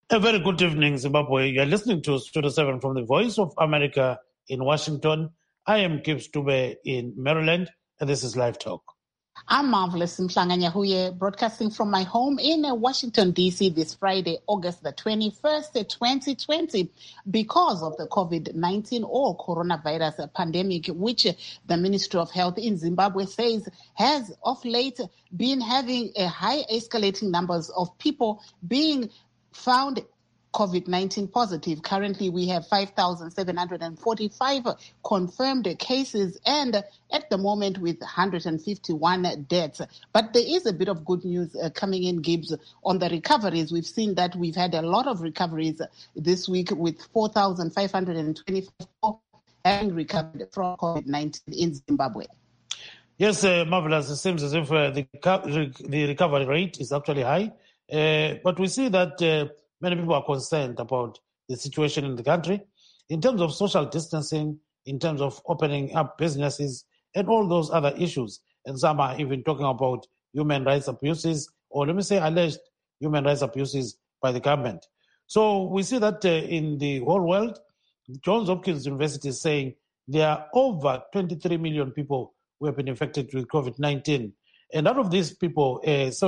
A very good evening, Zimbabwe. You're listening to Studio 7 from the Voice of America in Washington. I am Gibbs Dube in Maryland, and this is Live Talk. I'm Marvelous Mhlanganyahuye, broadcasting from my home in Washington, D.C. this Friday, August the 21st, 2020, because of the COVID-19 or coronavirus pandemic, which the Ministry of Health in Zimbabwe says has of late been having a high escalating numbers of people being found COVID-19 positive. Currently, we have 5,745 confirmed cases and at the moment with 151 deaths. But there is a bit of good news coming in, Gibbs, on the recoveries. We've seen that we've had a lot of recoveries this week with 4,524 having recovered from COVID-19 in Zimbabwe. Yes, Marvelous. It seems as if the recovery rate is actually high. But we see that many people are concerned about the situation in the country in terms of social distancing, in terms of opening up businesses, and all those other issues. And some are even talking about human rights abuses, or let me say alleged human rights abuses by the government. So we see that in the whole world, Johns Hopkins University is saying there are over 23 million people who have been infected with COVID-19. And out of these people,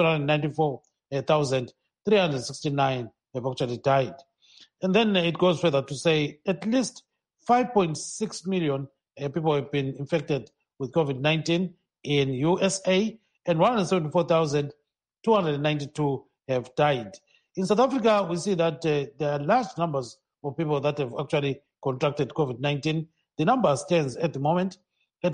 794,369 have actually died. And then it goes further to say at least 5.6 million people have been infected with COVID-19 in USA, and 174,292 have died. In South Africa, we see that there are large numbers of people that have actually contracted COVID-19. The number stands at the moment at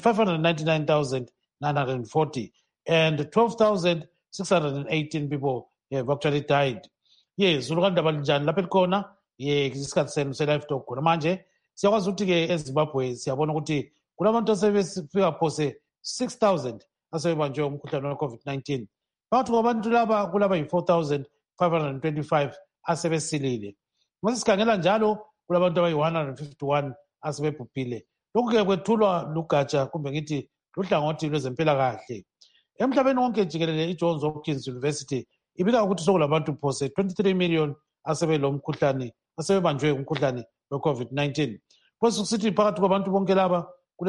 599,940, and 12,618 people have actually died. Yes, ulukandaba linjani lapha elikhona isikhathi senu se-Live Talk khona manje siyakwazi ukuthi-ke eZimbabwe siyabona ukuthi kulabantu asebefika phose 6,000 asebebanjwe umkhuhlane we-COVID-19. Phakathi kwabantu laba kulaba yi-4,525 asebesilile. Mase sikhangela njalo kulabantu abayi-151 asebebhubhile. Lokhu-ke kwethulwa lugatsha kumbe ngithi luhlangothi lwezempilakahle. Emhlabeni wonke jikelele i-Johns Hopkins University ibika ukuthi sokulabantu phose 23 million asebelo mkhuhlane asebebanjwe umkhuhlane we-COVID-19. Phose kusithi phakathi kwabantu bonke laba kule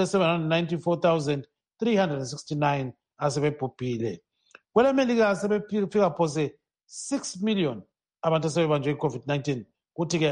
794,369 asebebhubhile. KweleMelika asebefika phose 6 million abantu asebebanjwe i-COVID-19, kuthi-ke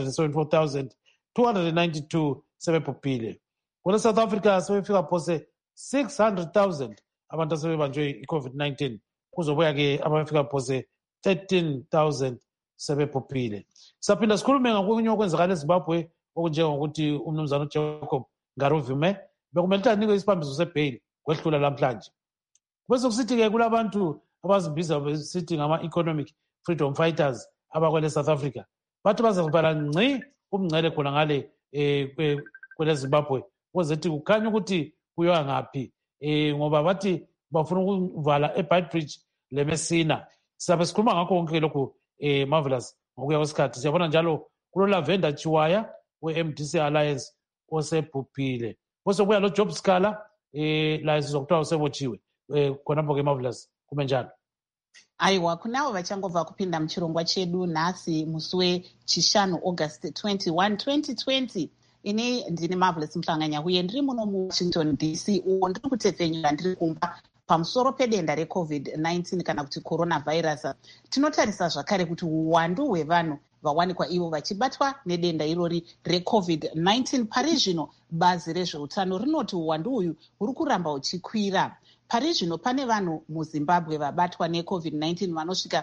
abayi-174,292 sebebhubhile. Kwele South Africa asebefika phose 600,000 abantu asebebanjwe i-COVID-19, kuzobuya-ke abafika phose 13,000 sebebhubhile. Saphinda sikhulume ngakunye okwenzakala eZimbabwe okunjengokuthi umnumzana uJacob Ngaruvume bekumele ukuthi anikwe isibambiso sebheyili kwehlula namhlanje. Bese kusithi-ke kulabantu abazibiza besithi ngama-economic freedom fighters abakwele South Africa bathi bazavala ngci umngcele khona ngale kwele Zimbabwe ukuze ukuthi kukhanya ukuthi kuyiwa ngaphi ngoba bathi bafuna ukuvala eBeitbridge leMessina. Sizabe sikhuluma ngakho konke lokhu Marvelous ngokuya kwesikhathi. Siyabona njalo kuloLavenda Chiwaya we-MDC Alliance osebhubhile. Bese kubuya lo Job Scala la sizokuthiwa usebotshiwe khonapho-ke Marvelous kume njalo. Aiwa, kunavo vachangobva kupinda muchirongwa chedu nhasi musi wechishanu August 21, 2020. Ini ndini Marvelous Mhlanganyahuye ndiri muno muWashington DC, uwo ndiri kutepfenyura ndiri kumba pamusoro pedenda reCOVID-19 kana kuti coronavirus. Tinotarisa zvakare kuti uwandu hwevanhu vawanikwa ivo vachibatwa nedenda irori reCOVID-19 pari zvino bazi rezveutano rinoti uwandu uyu huri kuramba huchikwira. Pari zvino pane vanhu muZimbabwe vabatwa neCOVID-19 vanosvika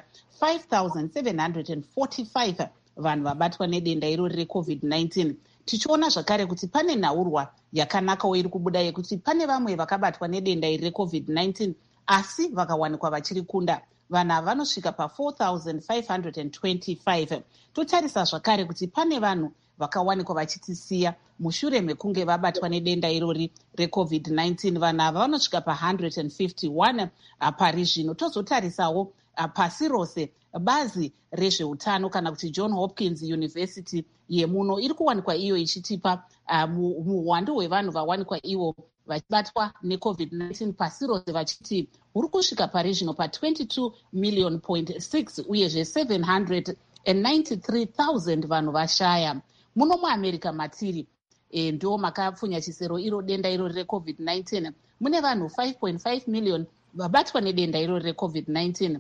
5,745 vanhu vabatwa nedenda irori reCOVID-19. Tichiona zvakare kuti pane nhaurwa yakanakawo iri kubuda yekuti pane vamwe vakabatwa nedenda iri reCOVID-19 asi vakawanikwa vachiri kunda. Vanhu ava vanosvika pa4,525. Totarisa zvakare kuti pane vanhu vakawanikwa vachitisiya mushure mekunge vabatwa nedenda irori reCOVID-19. Vanhu ava vanosvika pa151 pari zvino. Tozotarisawo pasi rose bazi rezveutano kana kuti John Hopkins University yemuno iri kuwanikwa iyo ichitipa muhwandu hwevanhu vawanikwa ivo vachibatwa neCOVID-19 pasi rose vachiti huri kusvika pari zvino pa22 million.6 uyezve 700 93,000 vanhu vashaya. Muno muAmerica matiri ndio makapfunya chisero iro denda irori reCovid-19. Mune vanhu 5.5 million vabatwa nedenda irori reCovid-19.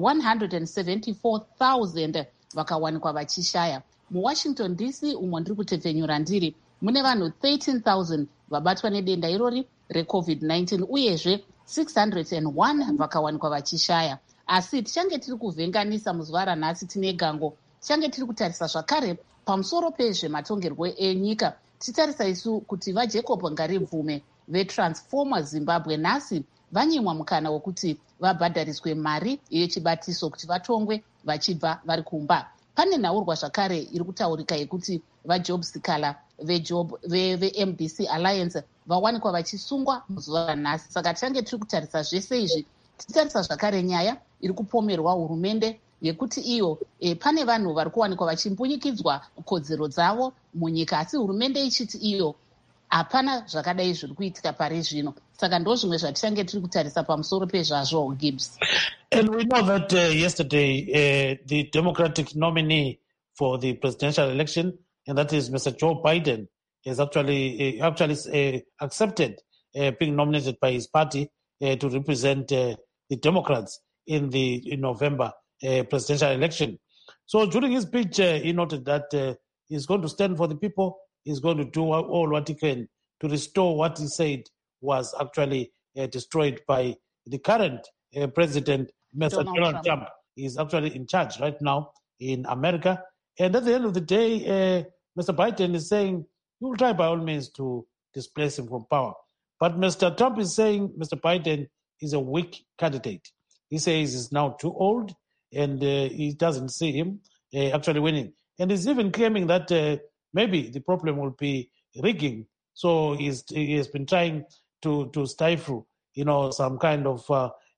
174,000 vakawanikwa vachishaya. MuWashington DC umwe ndiri kutepfenyura ndiri mune vanhu 13,000 vabatwa nedenda irori reCovid-19 uyezve 601 vakawanikwa vachishaya. Asi tichange tiri kuvhenganisa muzuva ranhasi tine gango, tichange tiri kutarisa zvakare pamusoro pezvematongerwo enyika. Tichitarisa isu kuti vaJacob Ngaribvume veTransformer Zimbabwe nhasi vanyimwa mukana wekuti vabhadhariswe mari yechibatiso kuti vatongwe vachibva vari kumba. Pane nhaurwa zvakare iri kutaurika yekuti vaJob Sikala veMDC Alliance vawanikwa vachisungwa muzuva ranhasi. Saka tichange tiri kutarisa zvese izvi, tichitarisa zvakare nyaya iri kupomerwa hurumende yekuti iyo pane vanhu vari kuwanikwa vachimbunyikidzwa kodzero dzavo munyika, asi hurumende ichiti iyo hapana zvakadai zviri kuitika pari zvino. Saka ndo zvimwe zvatichange tiri kutarisa pamusoro pezvazvo, Gibbs. And we know that yesterday the Democratic nominee for the presidential election, and that is Mr. Joe Biden, has actually accepted being nominated by his party to represent the Democrats in the November presidential election. So during his speech, he noted that he's going to stand for the people. He's going to do all what he can to restore what he said was actually destroyed by the current president, Mr. Donald Trump. He's actually in charge right now in America. And at the end of the day, Mr. Biden is saying he will try by all means to displace him from power. But Mr. Trump is saying Mr. Biden is a weak candidate. He says he's now too old and he doesn't see him actually winning. And he's even claiming that maybe the problem will be rigging. So he has been trying to stifle, some kind of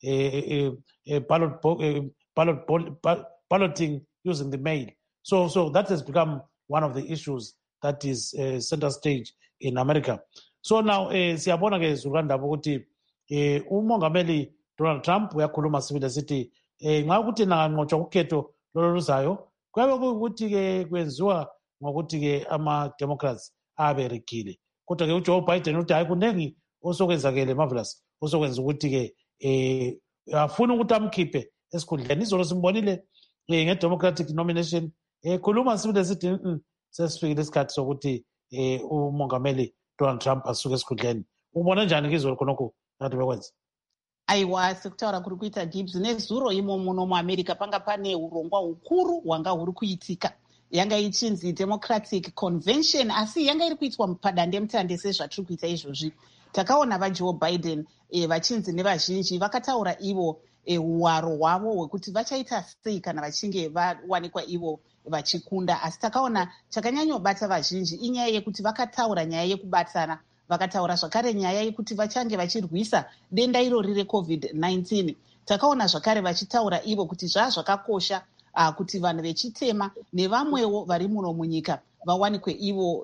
balloting using the mail. So that has become one of the issues that is center stage in America. So now siyabona ke zuranda ukuthi umongameli Donald Trump uyakhuluma sibili sithi nxa ukuthi nanqotshwa ukhetho loluzayo kwabe ukuthi ke kwenziwa ngokuthi ke ama Democrats aberigile. Kodwa ke uJoe Biden uthi hayi kunengi osokwenzakele Marvelous osokwenza ukuthi ke afuna ukuthi amkhiphe esikhundleni. Izolo simbonile ngeDemocratic nomination khuluma sibili sithi sesifikile isikhathi sokuthi umongameli Donald Trump asuke esikhundleni. Ubona njani ngizolo khonokho ngathi bekwenza? Aiwa, sekutaura kuri kuita Gibbs nezuro imo muno muAmerica panga pane urongwa hukuru hwanga huri kuitika. Yanga ichinzi Democratic Convention, asi yanga iri kuitwa padandemutande sezvatiri kuita izvozvi. Takaona vaJoe Biden vachinzi nevazhinji vakataura ivo hwaro hwavo hwekuti vachaita sei kana vachinge vawanikwa ivo vachikunda. Asi takaona chakanyanyobata vazhinji inyaya yekuti vakataura nyaya yekubatana. Vakataura zvakare nyaya yekuti vachange vachirwisa denda irori reCovid-19. Takaona zvakare vachitaura ivo kuti zvakakosha kuti vanhu vechitema nevamwewo vari muno munyika vawanikwe ivo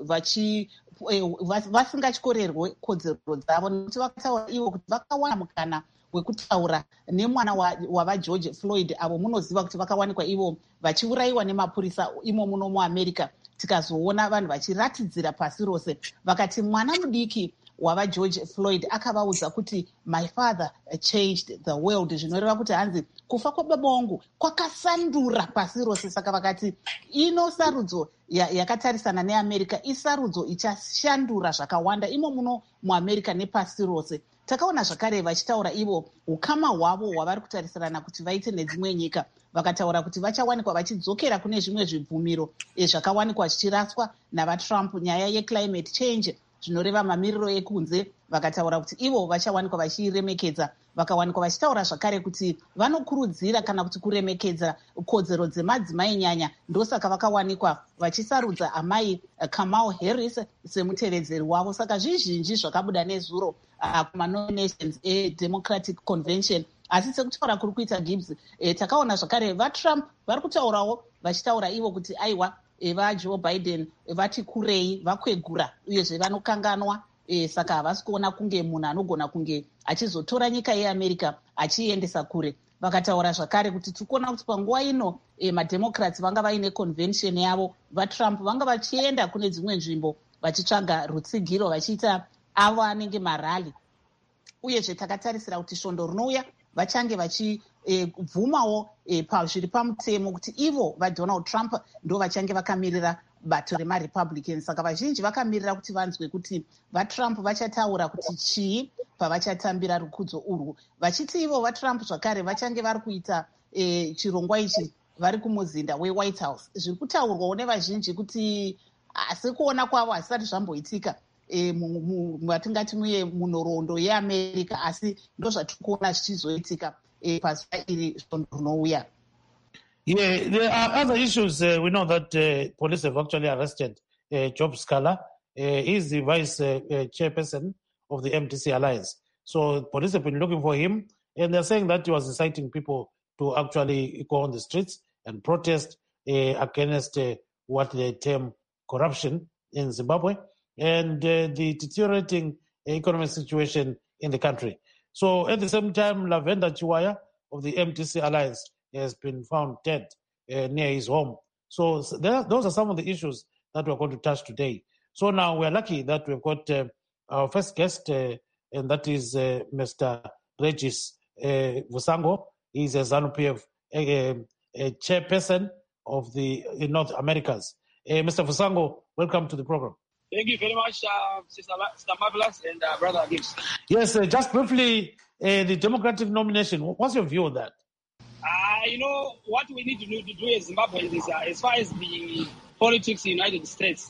vasingatyorerwe kodzero dzavo. Nekuti vakataura ivo kuti vakawana mukana wekutaura nemwana wavaGeorge Floyd, avo munoziva kuti vakawanikwa ivo vachiurayiwa nemapurisa imo muno muAmerica. Tikazoona vanhu vachiratidzira pasi rose vakati mwana mudiki wavaGeorge Floyd akavaudza kuti my father changed the world, zvinoreva kuti hanzi kufa kwababa vangu kwakasandura pasi rose. Saka vakati ino sarudzo yakatarisana neAmerica isarudzo ichashandura zvakawanda imo muno muAmerica nepasi rose. Takaona zvakare vachitaura ivo ukama hwavo hwavari kutarisirana kuti vaite nedzimwe nyika. Vakataura kuti vachawanikwa vachidzokera kune zvimwe zvibvumiro zvakawanikwa zvichiraswa navaTrump, nyaya yeclimate change, zvinoreva mamiriro ekunze. Vakataura kuti ivo vachawanikwa vachiremekedza. Vakawanikwa vachitaura zvakare kuti vanokurudzira kana kuti kuremekedza kodzero dzemadzimai nyanya. Ndosaka vakawanikwa vachisarudza amai Kamala Harris semutevedzeri wavo. Saka zvizhinji zvakabuda nezuro kumanominations eDemocratic Convention. Asi sekutaura kuri kuita Gibbs, takaona zvakare vaTrump vari kutaurawo vachitaura ivo kuti aiwa vaJoe Biden vati kurei, vakwegura uyezve vanokanganwa. Saka havasi kuona kunge munhu anogona kunge achizotora nyika yeAmerica achiendesa kure. vakataura zvakare kuti tikuona kuti panguva ino mademocrats vanga vaine convention yavo, vatrump vanga vachienda kune dzimwe nzvimbo vachitsvaga rutsigiro vachiita avo anenge marali. Uyezve takatarisira kuti svondo rinouya vachange vachibvumawo zviri pamutemo kuti ivo vaDonald Trump ndo vachange vakamirira bato remarepublicans. Saka vazhinji vakamirira kuti vanzwe kuti vaTrump vachataura kuti chii pavachatambira rukudzo urwu, vachiti ivo vaTrump zvakare vachange vari kuita chirongwa ichi vari kumuzinda weWhite House. Zviri kutaurwawo nevazhinji kuti asi kuona kwavo hasisati zvamboitika matingati muye munhoroondo yeAmerica, asi ndo zvatiri kuona zvichizoitika pazuva iri svondo rinouya. Yeah, there are other issues. We know that police have actually arrested Job Scala. He's the vice chairperson of the MDC Alliance. So police have been looking for him, and they're saying that he was inciting people to actually go on the streets and protest against what they term corruption in Zimbabwe and the deteriorating economic situation in the country. So at the same time, Lavender Chiwaya of the MDC Alliance has been found dead near his home. So those are some of the issues that we're going to touch today. So now we're lucky that we've got our first guest, and that is Mr. Regis Vusango. He's a ZANU-PF chairperson of the North Americas. Mr. Vusango, welcome to the program. Thank you very much, Sister Marvelous and Brother Gibbs. Yes, just briefly, the Democratic nomination, what's your view on that? What we need to do as Zimbabweans is, as far as the politics in the United States,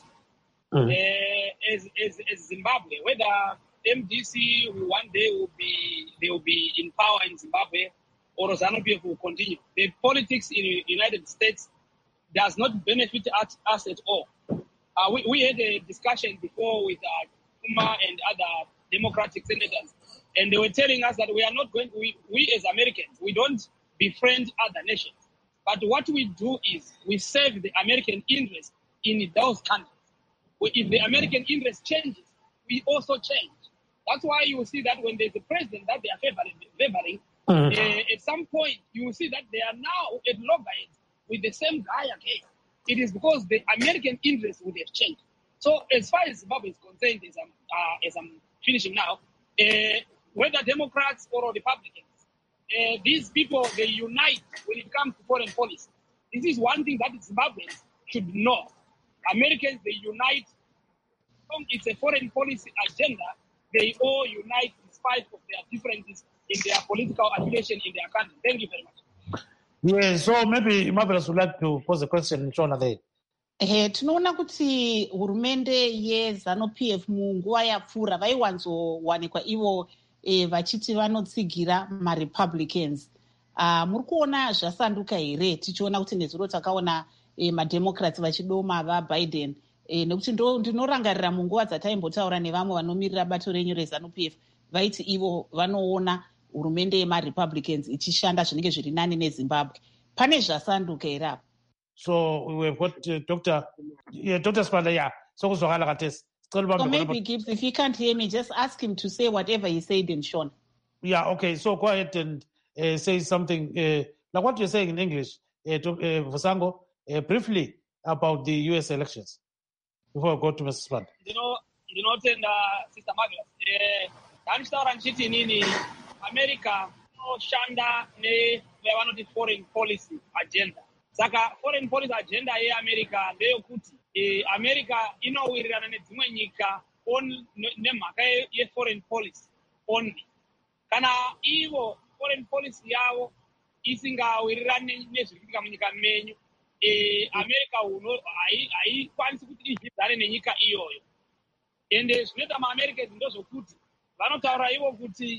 as Zimbabwe, whether MDC one day will be in power in Zimbabwe or ZANU-PF will continue. The politics in the United States does not benefit us at all. We had a discussion before with Kuma and other Democratic senators, and they were telling us that we are not going. We as Americans, we don't befriend other nations, but what we do is we serve the American interest in those countries. If the American interest changes, we also change. That's why you will see that when there's a president that they are favoring, at some point you will see that they are now at loggerheads with the same guy again. It is because the American interests would have changed. So as far as Zimbabwe is concerned, as I'm finishing now, whether Democrats or Republicans, these people, they unite when it comes to foreign policy. This is one thing that Zimbabweans should know. Americans, they unite. It's a foreign policy agenda. They all unite in spite of their differences in their political affiliation in their country. Thank you very much. Yeah, so maybe Marvelous would like to pose a question, Shona, there. Tinoona kuti hurumende yeZANU-PF munguva yapfuura vaiwanzowanikwa ivo vachiti vanotsigira maRepublicans. Muri kuona zvasanduka here tichiona kuti nezuro takaona mademocrats vachidoma vaBiden, nekuti ndinorangarira munguva dzataimbotaura nevamwe vanomirira bato renyu reZANU-PF vaiti ivo vanoona hurumende yemaRepublicans ichishanda zvinenge zviri nani neZimbabwe. Pane zvasanduka here apo? So we've got Dr. Spanda, yeah. So maybe Gibbs, if he can't hear me, just ask him to say whatever he said in Sean. Yeah, okay. So go ahead and say something like what you're saying in English, Vusango, briefly about the U.S. elections before I go to Mr. Spanda. Sister Marvelous, America shanda ne foreign policy agenda. Saka foreign policy agenda yeAmerica ndeyokuti America inowirirana nedzimwe nyika nemhaka yeforeign policy only. Kana ivo foreign policy yavo isingawirirani nezvirikuitika munyika menyu, America haikwanisi kuti izvidzane nenyika iyoyo. Ende zvinoita maAmericans ndozvokuti vanotaura ivo kuti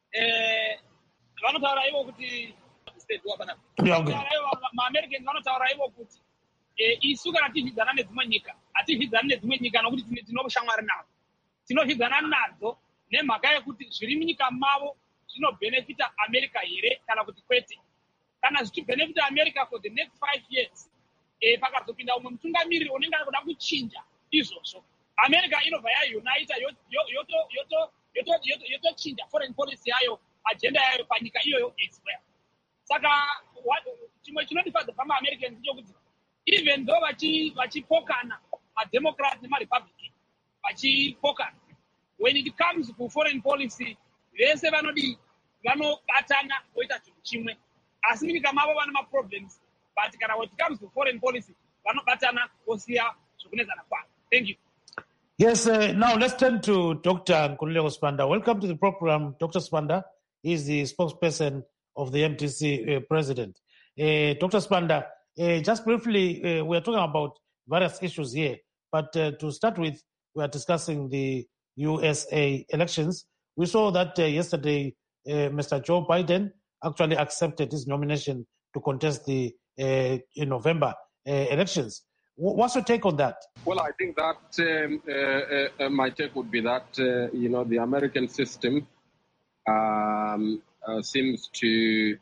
maAmericans vanotaura ivo kuti isu kana tichidzana nedzimwe nyika hatizvidzani nedzimwe nyika nokuti tinoshamwari nadzo, tinozvidzana nadzo nemhaka yekuti zviri munyika mavo zvinobhenefita America here kana kuti kwete. Kana zvichibhenefita America for the next 5 years, pakazopinda umwe mutungamiriri unenge ari kuda kuchinja izvozvo, America inobva yaunita yotochinja foreign policy yayo, agenda yayo panyika iyoyo elsewhere. Saka chimwe chinondifadza pama-Americans ndechokuti even though vachipokana ma-Democrat nema-Republican vachipokana, when it comes to foreign policy vese vanobatana voita chinhu chimwe, asi munyika mavo vane ma-problems, but kana when it comes to foreign policy vanobatana vosiya zvokunetsana kwavo. Thank you. Yes, now let's turn to Dr. Nkululeko Sibanda. Welcome to the program, Dr. Sibanda. He is the spokesperson of the MDC president. Dr. Sibanda, just briefly, we are talking about various issues here, but to start with, we are discussing the USA elections. We saw that yesterday, Mr. Joe Biden actually accepted his nomination to contest the November elections. What's your take on that? Well, I think that my take would be that, the American system seems to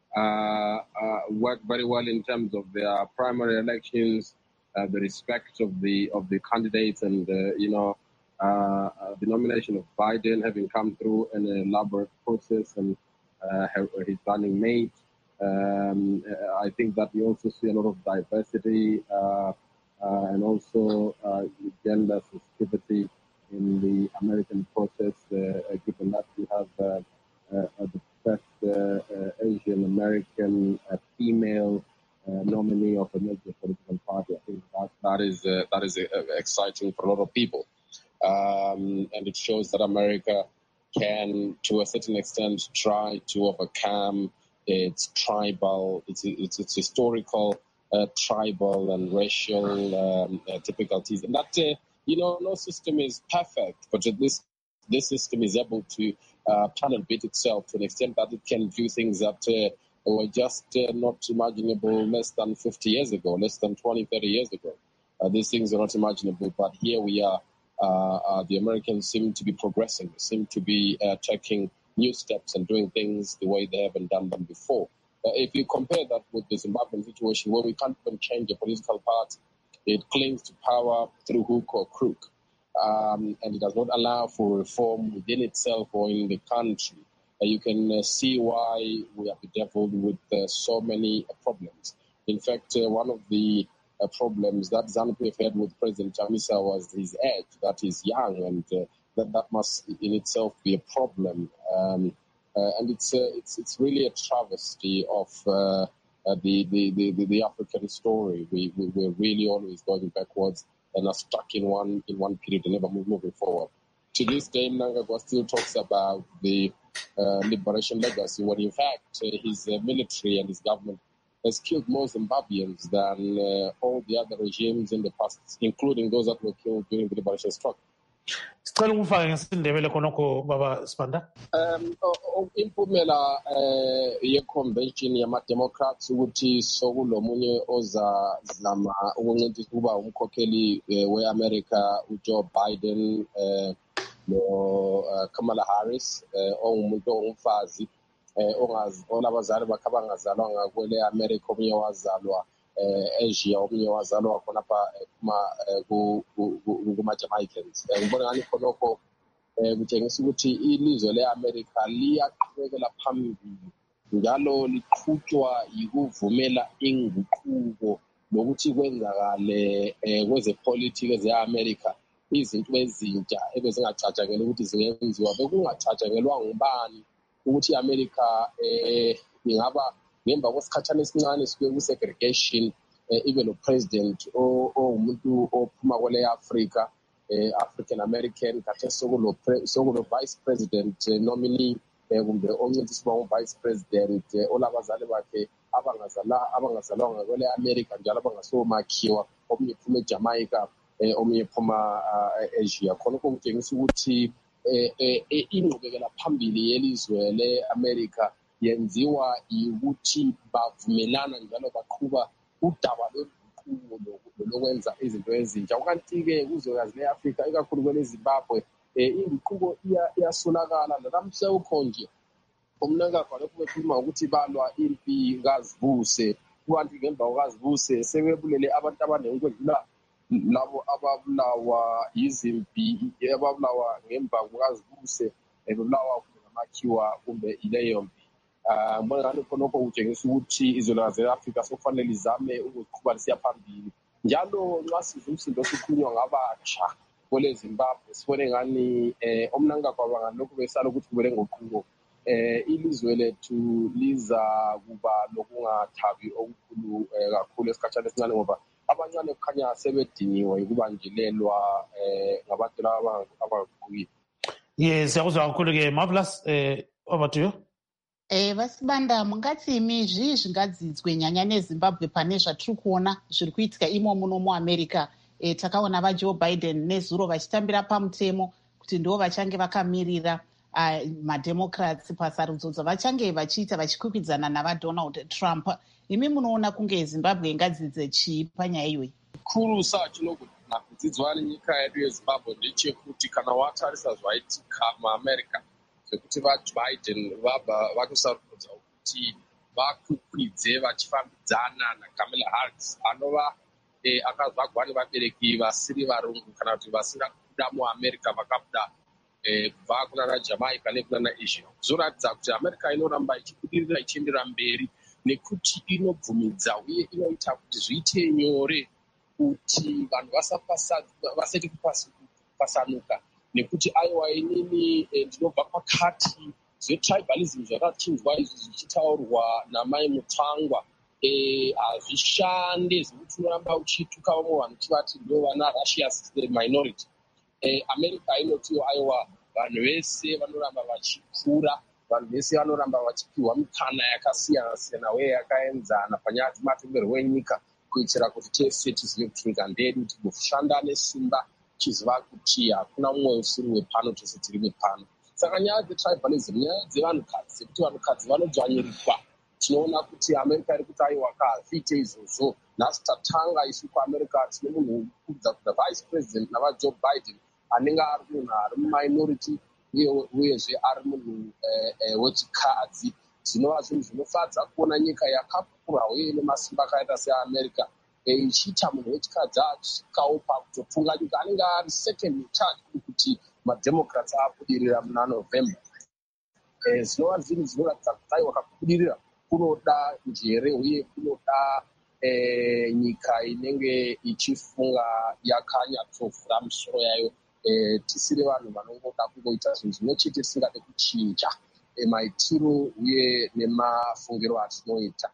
work very well in terms of their primary elections, the respect of the candidates, and the nomination of Biden having come through an elaborate process and his running mate. I think that we also see a lot of diversity and also gender sensitivity in the American process, given that we have the first Asian American female nominee of a major political party. I think that is exciting for a lot of people, and it shows that America can, to a certain extent, try to overcome its tribal, its historical tribal and racial difficulties, and that no system is perfect, but this system is able to plan and beat itself to an extent that it can do things that were just not imaginable less than 50 years ago, less than 20, 30 years ago. These things are not imaginable, but here we are. The Americans seem to be progressing, seem to be taking new steps and doing things the way they haven't done them before. If you compare that with the Zimbabwean situation, where we can't even change a political party, it clings to power through hook or crook, and it does not allow for reform within itself or in the country. You can see why we are bedeviled with so many problems. In fact, one of the problems that ZANU-PF had with President Chamisa was his age, that he's young, and that must in itself be a problem. And it's really a travesty of the African story. We're really always going backwards and are stuck in one period and never moving forward. To this day, Mnangagwa still talks about the liberation legacy, when in fact his military and his government has killed more Zimbabweans than all the other regimes in the past, including those that were killed during the liberation struggle. Sicela ukufaka ngesindebele khonokho baba Sibanda. Impumela ye-convention yama-Democrats ukuthi sokulomunye ozazama ukuncintiswa ukuba umkhokheli we-America uJoe Biden no-Kamala Harris ongumuntu ongumfazi olabazali bakhe abangazalwanga kwele America, omunye wazalwa Asia, omunye wazalwa khonapha kuma-Jamaicans. Ngibona ngani khonokho kutshengisa ukuthi ilizwe le-America liyaqhubekela phambili njalo liqhutshwa yikuvumela inguquko lokuthi kwenzakale kwezepolitiki ze-America izinto ezintsha ebezingacatshangelwa ukuthi zingenziwa, bekungacatshangelwa ngubani ukuthi i-America ingaba ngemva kwesikhatshana esincane sikuye ku-segregation ibe lo president ongumuntu ophuma kwele Africa, African American, khathesi sokulo vice president nominee kumbe oncintiswa ngu-vice president olabazali bakhe abangazalwanga kwele America njalo abangasomakhiwa, omunye phuma eJamaica, omunye phuma Asia. Khonokho kutshengisa ukuthi ingqubekela phambili yelizwe le-America yenziwa yikuthi bavumelana njalo baqhuba udaba lwenguquko lokwenza izinto ezintsha. Kanti-ke kuzwekazi le-Afrika, ikakhulu kwele Zimbabwe, inguquko iyasolakala. Namhla ukho nje uMnangagwa lokhu bekhuluma ukuthi balwa impi kaZibuse, kanti ngemva kukaZibuse sebebulele abantu abaningi ukwedlula labo ababulawa yizimpi, ababulawa ngemva kukaZibuse, bebulawa ngamakhiwa kumbe ileyo mpi. Mbona ngani khonokho utshengisa ukuthi izolwane ze-Afrika sokufanele lizame ukuqhuba lisiya phambili. Njalo nxa sizwa umsindo osukhulunywa ngabatsha kwele Zimbabwe sibone ngani omnanga kwabanga lokhu besala ukuthi kubele ngoquko. Ilizwe lethu liza kuba lokungathabi okukhulu kakhulu esikhathini esincane ngoba abancane kukhanya sebedinyiwe ukubanjelelwa ngabantu laba abaguqukile. Yes, siyakuzwa kakhulu-ke. Marvelous, over to you. Vasibanda, mungati imi zvingadzidzwe nyanya neZimbabwe pane zvatiri kuona zviri kuitika imo muno muAmerica. Takaona vaJoe Biden nezuro vachitambira pamutemo kuti ndo vachange vakamirira mademocrats pasarudzo dzavachange vachiita vachikwikwidzana navaDonald Trump. Imi munoona kunge Zimbabwe ingadzidze chii panyaya iyoyi? Kurusa chinogona kudzidzwa nenyika yedu yeZimbabwe ndechekuti kana watarisa zvaitika muAmerica zvekuti vaBiden vakusarudza kuti vakwikwidzwe vachifambidzana naKamala Harris anova akazvagwa nevabereki vasiri varungu kana kuti vasina kubuda muAmerica vakabuda kubva kunana Jamaica nekunana Asia. Zvoratidza kuti America inoramba ichibudirira ichiendera mberi nekuti inobvumidza uye inoita kuti zviite nyore kuti vanhu vasati kupasanuka nekuti aiwa inini ndinobva pakati zvetribalism zvakachinjwa izvi zvichitaurwa namai Mutangwa hazvishande zvekuti unoramba uchituka vamwe vanhu chivati ndo vana Russia's minority. America inotiwo aiwa vanhu vese vanoramba vachikura, vanhu vese vanoramba vachipiwa mikana yakasiyana siyana uye yakaenzana panyaya dzematongerwo enyika kuitira kuti tese tizive kuti nyika ndedu tigoshanda nesimba tichiziva kuti hakuna mumwe usiri wepano, tese tiri wepano. Saka nyaya dzetribalism, nyaya dzevanhukadzi dzekuti vanhukadzi vanodzvanyirirwa, tinoona kuti America iri kuti aiwa kazviite izvozvo. Nhasi tatanga isu kuAmerica tine munhu kubva vice president navaJoe Biden anenge ari munhu ari muminority uyezve ari munhu wechikadzi. Zvinova zvinhu zvinofadza kuona nyika yakakura uye nemasimba akaita seAmerica ichiita munhu wechikadzi achisvikawo pakutotonga nyika anenge ari second in charge kuti mademocrats abudirira muna November. Zvinova zvinhu zvinoratidza kuti aiwa kakubudirira kunoda njere uye kunoda nyika inenge ichifunga yakanyatsovhura misoro yayo, tisiri vanhu vanongoda kungoita zvinhu zvimwe chete tisingade kuchinja maitiro uye nemafungiro atinoita.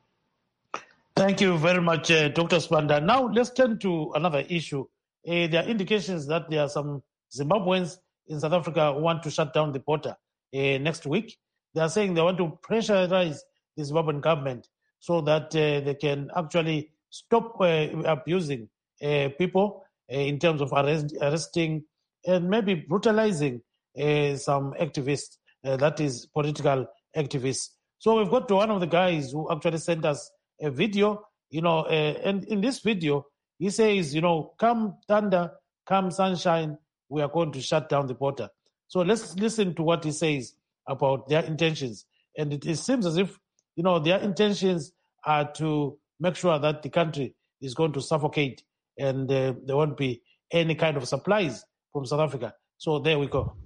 Thank you very much, Dr. Sibanda. Now let's turn to another issue. There are indications that there are some Zimbabweans in South Africa who want to shut down the border next week. They are saying they want to pressurize the Zimbabwean government so that they can actually stop abusing people in terms of arresting and maybe brutalizing some activists, that is political activists. So we've got to one of the guys who actually sent us a video, and in this video, he says, come thunder, come sunshine, we are going to shut down the border. So let's listen to what he says about their intentions. And it seems as if, their intentions are to make sure that the country is going to suffocate and there won't be any kind of supplies from South Africa. So there we go.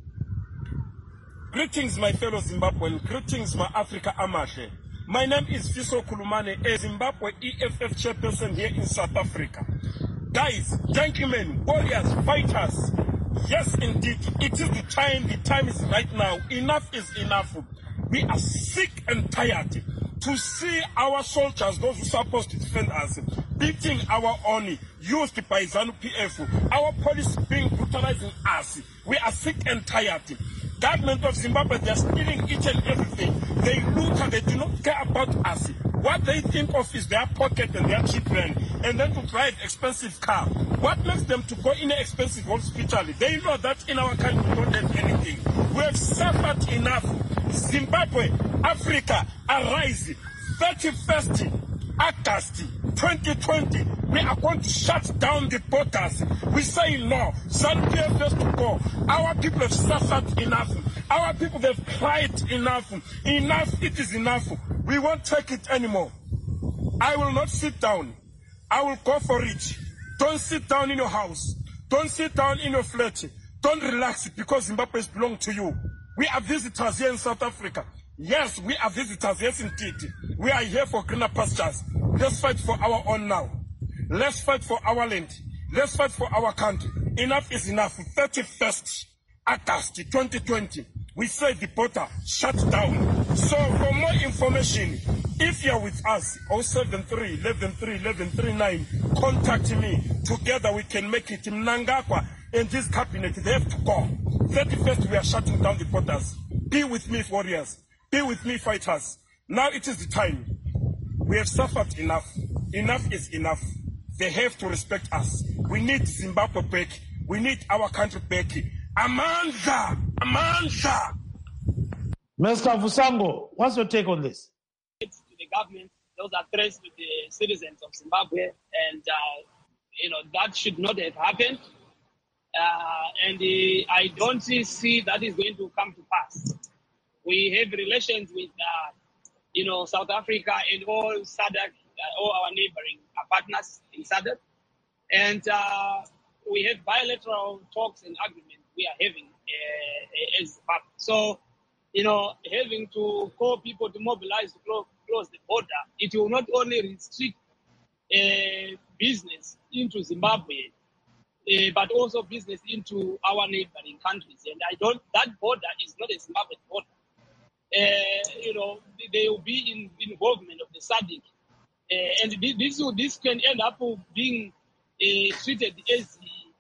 Greetings, my fellow Zimbabwean. Greetings, my Africa Amashe. My name is Fiso Kulumane, a Zimbabwe EFF chairperson here in South Africa. Guys, gentlemen, warriors, fighters, yes, indeed, it is the time. The time is right now. Enough is enough. We are sick and tired to see our soldiers, those who are supposed to defend us, beating our own, used by ZANU-PF, our police being brutalizing us. We are sick and tired. Government of Zimbabwe, they are stealing each and everything. They loot and they do not care about us. What they think of is their pocket and their children, and then to drive expensive car. What makes them to go in an expensive hospital? They know that in our country we don't have anything. We have suffered enough. Zimbabwe, Africa, arise. 31st August 2020, we are going to shut down the borders. We say no. ZANU-PF has to go. Our people have suffered enough. Our people have cried enough. Enough, it is enough. We won't take it anymore. I will not sit down. I will go for it. Don't sit down in your house. Don't sit down in your flat. Don't relax because Zimbabwe belongs to you. We are visitors here in South Africa. Yes, we are visitors. Yes, indeed. We are here for greener pastures. Let's fight for our own now. Let's fight for our land. Let's fight for our country. Enough is enough. 31st August 2020. We say the border shut down. So for more information, if you're with us, 073 113 1139, contact me. Together we can make it. Mnangagwa and this cabinet, they have to go. 31st, we are shutting down the borders. Be with me, warriors. Be with me, fighters. Now it is the time. We have suffered enough. Enough is enough. They have to respect us. We need Zimbabwe back. We need our country back. Amandla! Amandla! Mr. Vusango, what's your take on this? To the government, those are threats to the citizens of Zimbabwe, and that should not have happened. I don't see that is going to come to pass. We have relations with South Africa and all SADC, all our neighboring partners in SADC, and we have bilateral talks and agreements we are having as Zimbabwe. So, having to call people to mobilize to close the border, it will not only restrict business into Zimbabwe, but also business into our neighboring countries. And that border is not a Zimbabwe border. There will be involvement of the SADC, and this can end up being treated as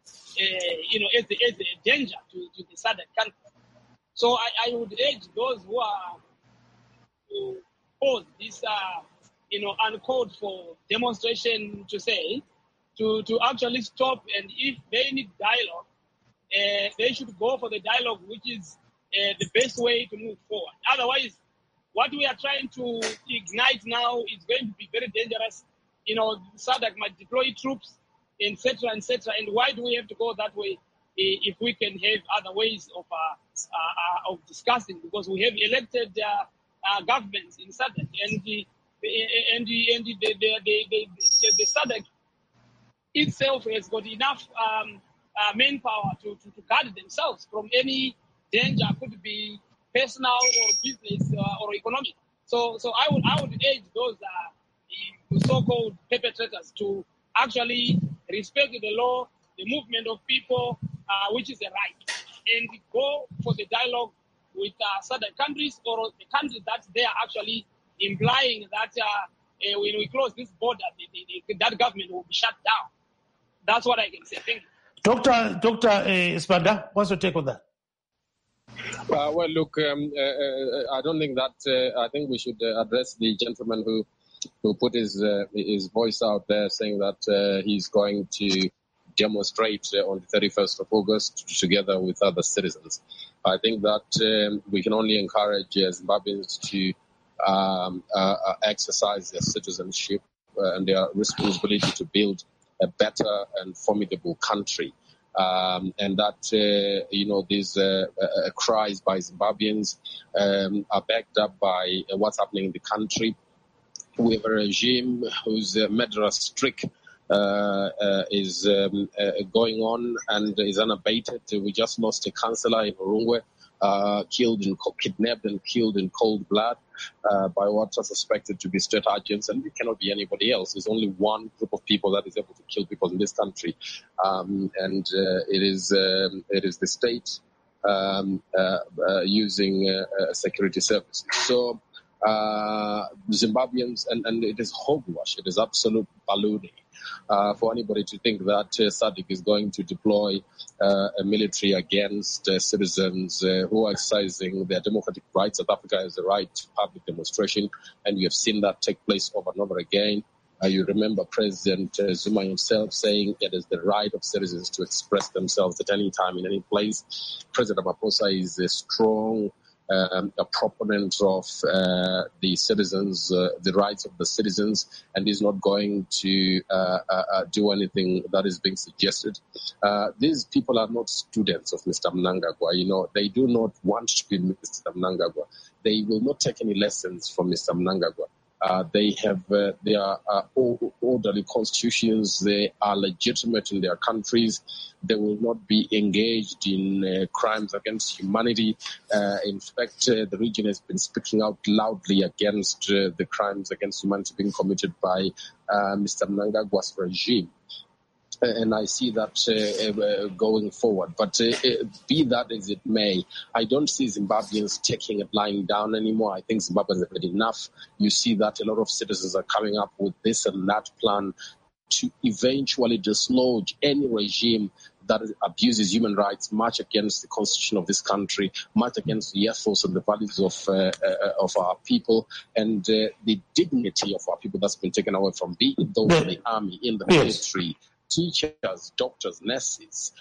a danger to the SADC countries. So I would urge those who are to oppose this, uncalled for demonstration to actually stop, and if they need dialogue, they should go for the dialogue, which is the best way to move forward. Otherwise, what we are trying to ignite now is going to be very dangerous. SADC might deploy troops, etc., etc. And why do we have to go that way if we can have other ways of discussing? Because we have elected governments in SADC, and the SADC itself has got enough manpower to guard themselves from any danger, could be personal or business or economic. So I would urge those so-called perpetrators to actually respect the law, the movement of people, which is a right, and go for the dialogue with SADC countries or the countries that they are actually implying that when we close this border, that government will be shut down. That's what I can say. Thank you. Dr. Sibanda, what's your take on that? Well, look, I don't think that. I think we should address the gentleman who put his voice out there, saying that he's going to demonstrate on the 31st of August together with other citizens. I think that we can only encourage Zimbabweans to exercise their citizenship and their responsibility to build a better and formidable country. And that, these cries by Zimbabweans are backed up by what's happening in the country. We have a regime whose murderous streak is going on and is unabated. We just lost a councillor in Urungwe, kidnapped and killed in cold blood by what are suspected to be state agents, and it cannot be anybody else. There's only one group of people that is able to kill people in this country, and it is the state using security services. So Zimbabweans, and it is hogwash, it is absolute ballooning for anybody to think that SADC is going to deploy a military against citizens who are exercising their democratic rights. South Africa has the right to public demonstration, and we have seen that take place over and over again. You remember President Zuma himself saying it is the right of citizens to express themselves at any time, in any place. President Ramaphosa is a strong a proponent of the citizens, the rights of the citizens, and is not going to do anything that is being suggested. These people are not students of Mr. Mnangagwa. They do not want to be Mr. Mnangagwa. They will not take any lessons from Mr. Mnangagwa. They have their orderly constitutions. They are legitimate in their countries. They will not be engaged in crimes against humanity. In fact, the region has been speaking out loudly against the crimes against humanity being committed by Mr. Mnangagwa's regime. And I see that going forward. But be that as it may, I don't see Zimbabweans taking it lying down anymore. I think Zimbabweans have had enough. You see that a lot of citizens are coming up with this and that plan to eventually dislodge any regime that abuses human rights, much against the constitution of this country, much against the ethos and the values of our people, and the dignity of our people that's been taken away from those in the army, in the military, teachers, doctors, nurses,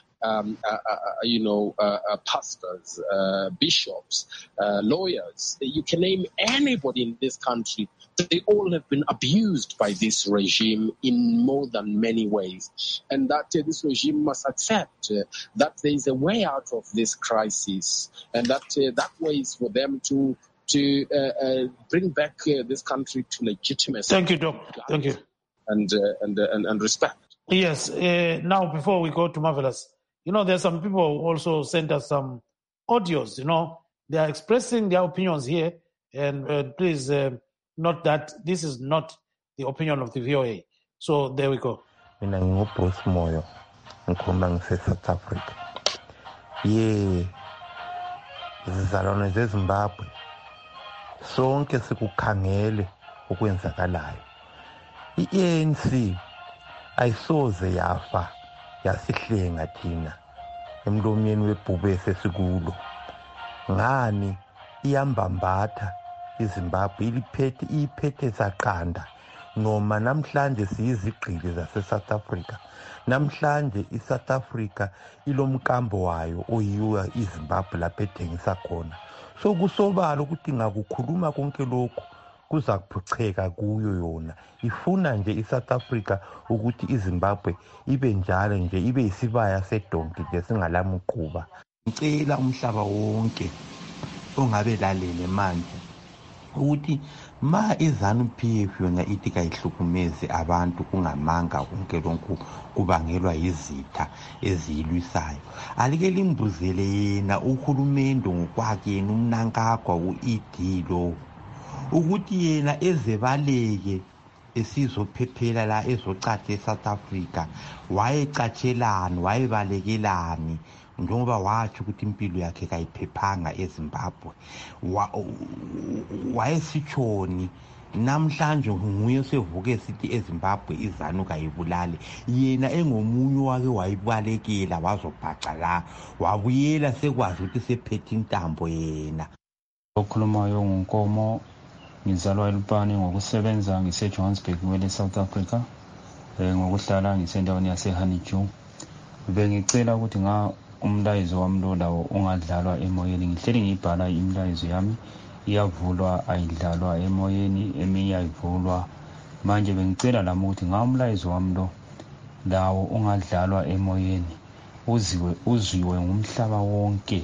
pastors, bishops, lawyers. You can name anybody in this country. They all have been abused by this regime in more than many ways. And that this regime must accept that there is a way out of this crisis, and that way is for them to bring back this country to legitimacy. Thank you, Doc. Thank you. And respect. Yes. Now, before we go to Marvelous, there's some people who also sent us some audios. They are expressing their opinions here, and please note that this is not the opinion of the VOA. So there we go. Mina ngingubruce Moyo, ngikhuluma ngise-South Africa. Izizalwane zeZimbabwe, sonke sikukhangele okwenzakalayo. I-ANC ayisoze yafa yasihlenga thina emlomyeni webhubhe esesikulo. Ngani iyambambatha iZimbabwe iphethe saqanda noma namhlanje siyizigqili zase-South Africa. Namhlanje iSouth Africa ilomkambo wayo oyiwa iZimbabwe lapho ethengisa khona. So kusobala ukuthi ngakukhuluma konke lokhu kuza kuphucheka kuyo yona. Ifuna nje iSouth Africa ukuthi iZimbabwe ibe njalo nje ibe isibaya sedonki nje singalamuquba. Ngicela umhlaba wonke ongabe lalele manje ukuthi ma iZANU-PF yona ithi kayihlukumezi abantu kungamanga konke lokhu kubangelwa yizitha eziyilwisayo. Alike limbuzele yena uhulumende ngokwakhe yena uMnangagwa u-ED lo ukuthi yena ezebaleke esizophephela la ezocatha eSouth Africa wayecatshelani wayebalekelani njengoba wathi ukuthi impilo yakhe kayiphephanga eZimbabwe wayesitshoni. Namhlanje nguye sevuke sithi eZimbabwe iZANU kayibulale yena engomunye wake wayibalekela wazobhaca la wabuyela sekwazi ukuthi sephethe intambo yena. Okhulumayo nguNkomo, ngizalwa eLupane ngokusebenza ngise-Johannesburg kwele South Africa, ngokuhlala ngisendaweni yase-Honeydew. Bengicela ukuthi umlayezo wami lo lawo ungadlalwa emoyeni. Ngihleli ngiyibhala imlayezo yami, iyavulwa ayidlalwa emoyeni, eminye ayivulwa. Manje bengicela lami ukuthi umlayezo wami lo lawo ungadlalwa emoyeni, uzwiwe ngumhlaba wonke.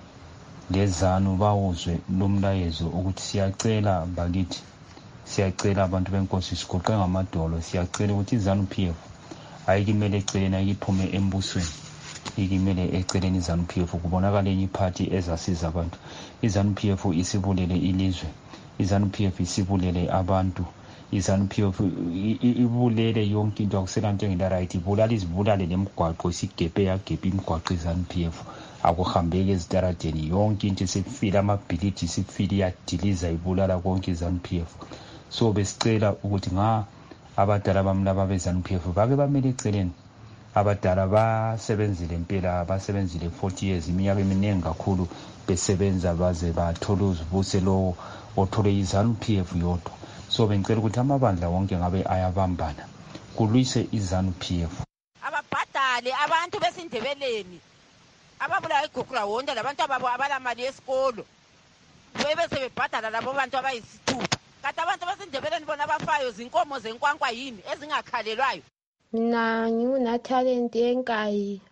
LeZANU bawuzwe lo mlayezo ukuthi siyacela bakithi, siyacela abantu benkosi sigoqe ngamadolo, siyacela ukuthi iZANU-PF ayikimele eceleni, ayikiphume embusweni, ikimele eceleni iZANU-PF kubonakala enye iphathi ezasiza abantu. iZANU-PF isibulele ilizwe, iZANU-PF isibulele abantu, iZANU-PF ibulele yonke into akuselanto engela right, izibulale nemigwaqo, isigebhe yagebhe imigwaqo iZANU-PF. Akuhambeki ezitaradeni yonke into sekufile amabhilidi sekufile iyadiliza ibulala konke iZANU-PF. So besicela ukuthi abadala bamlaba beZANU-PF bake bamele eceleni. Abadala basebenzile impela, basebenzile 40 years, iminyaka eminingi kakhulu besebenza baze bathola uzibuse lo othole iZANU-PF yodwa. So bengicela ukuthi amabandla wonke ngabe ayabambana kulwise iZANU-PF. Ababhadale abantu besindebeleni ababulawa igugula wonke labantu ababo abalamali yesikolo bese bebhadala labo bantu abayisithupha. Kanti abantu basindebeleni bona abafayo zinkomo zenkwankwa yini ezingakhalelwayo. Mina ngiunatalent enkayi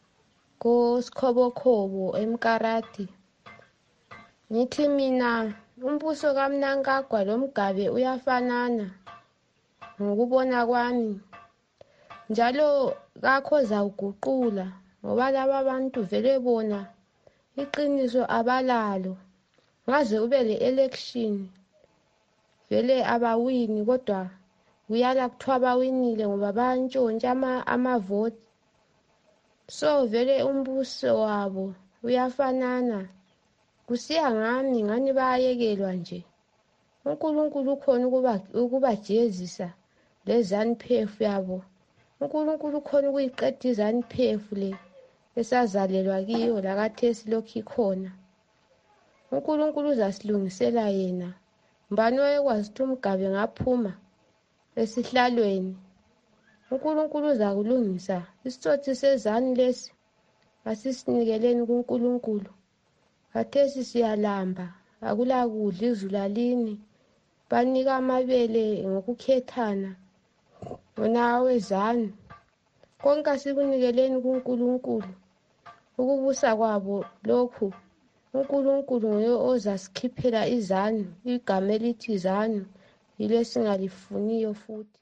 ko Sikhobokhobo eMkarati. Ngithi mina umbuso kaMnangagwa lo Mugabe uyafanana ngokubona kwami, njalo kakhoza uguqula ngoba laba bantu vele bona iqiniso abalalo. Ngaze ube le-election vele abawini, kodwa kuyala kuthiwa bawinile ngoba bayantshontsha amavoti. So vele umbuso wabo uyafanana. Kusiya ngami ngani bayayekelwa nje. uNkulunkulu ukhona ukubajezisa le ZANU-PF yabo. uNkulunkulu ukhona ukuyiqeda iZANU-PF le esazalelwa kiyo lakathesi lokhu ikhona. uNkulunkulu uzasilungisela yena. Mbani oyekwazi ukuthi uMgabe ngaphuma esihlalweni? uNkulunkulu uzakulungisa. Isitsotsi sezanu lesi asisinikeleni kuNkulunkulu. Khathesi siyalamba, akula kudla, izulu alini. Banika amabele ngokukhethana wona wezanu. Konke asikunikeleni kuNkulunkulu. Ukubusa kwabo lokhu uNkulunkulu nguye ozasikhiphela izanu. Igama elithi zanu yile singalifuniyo futhi.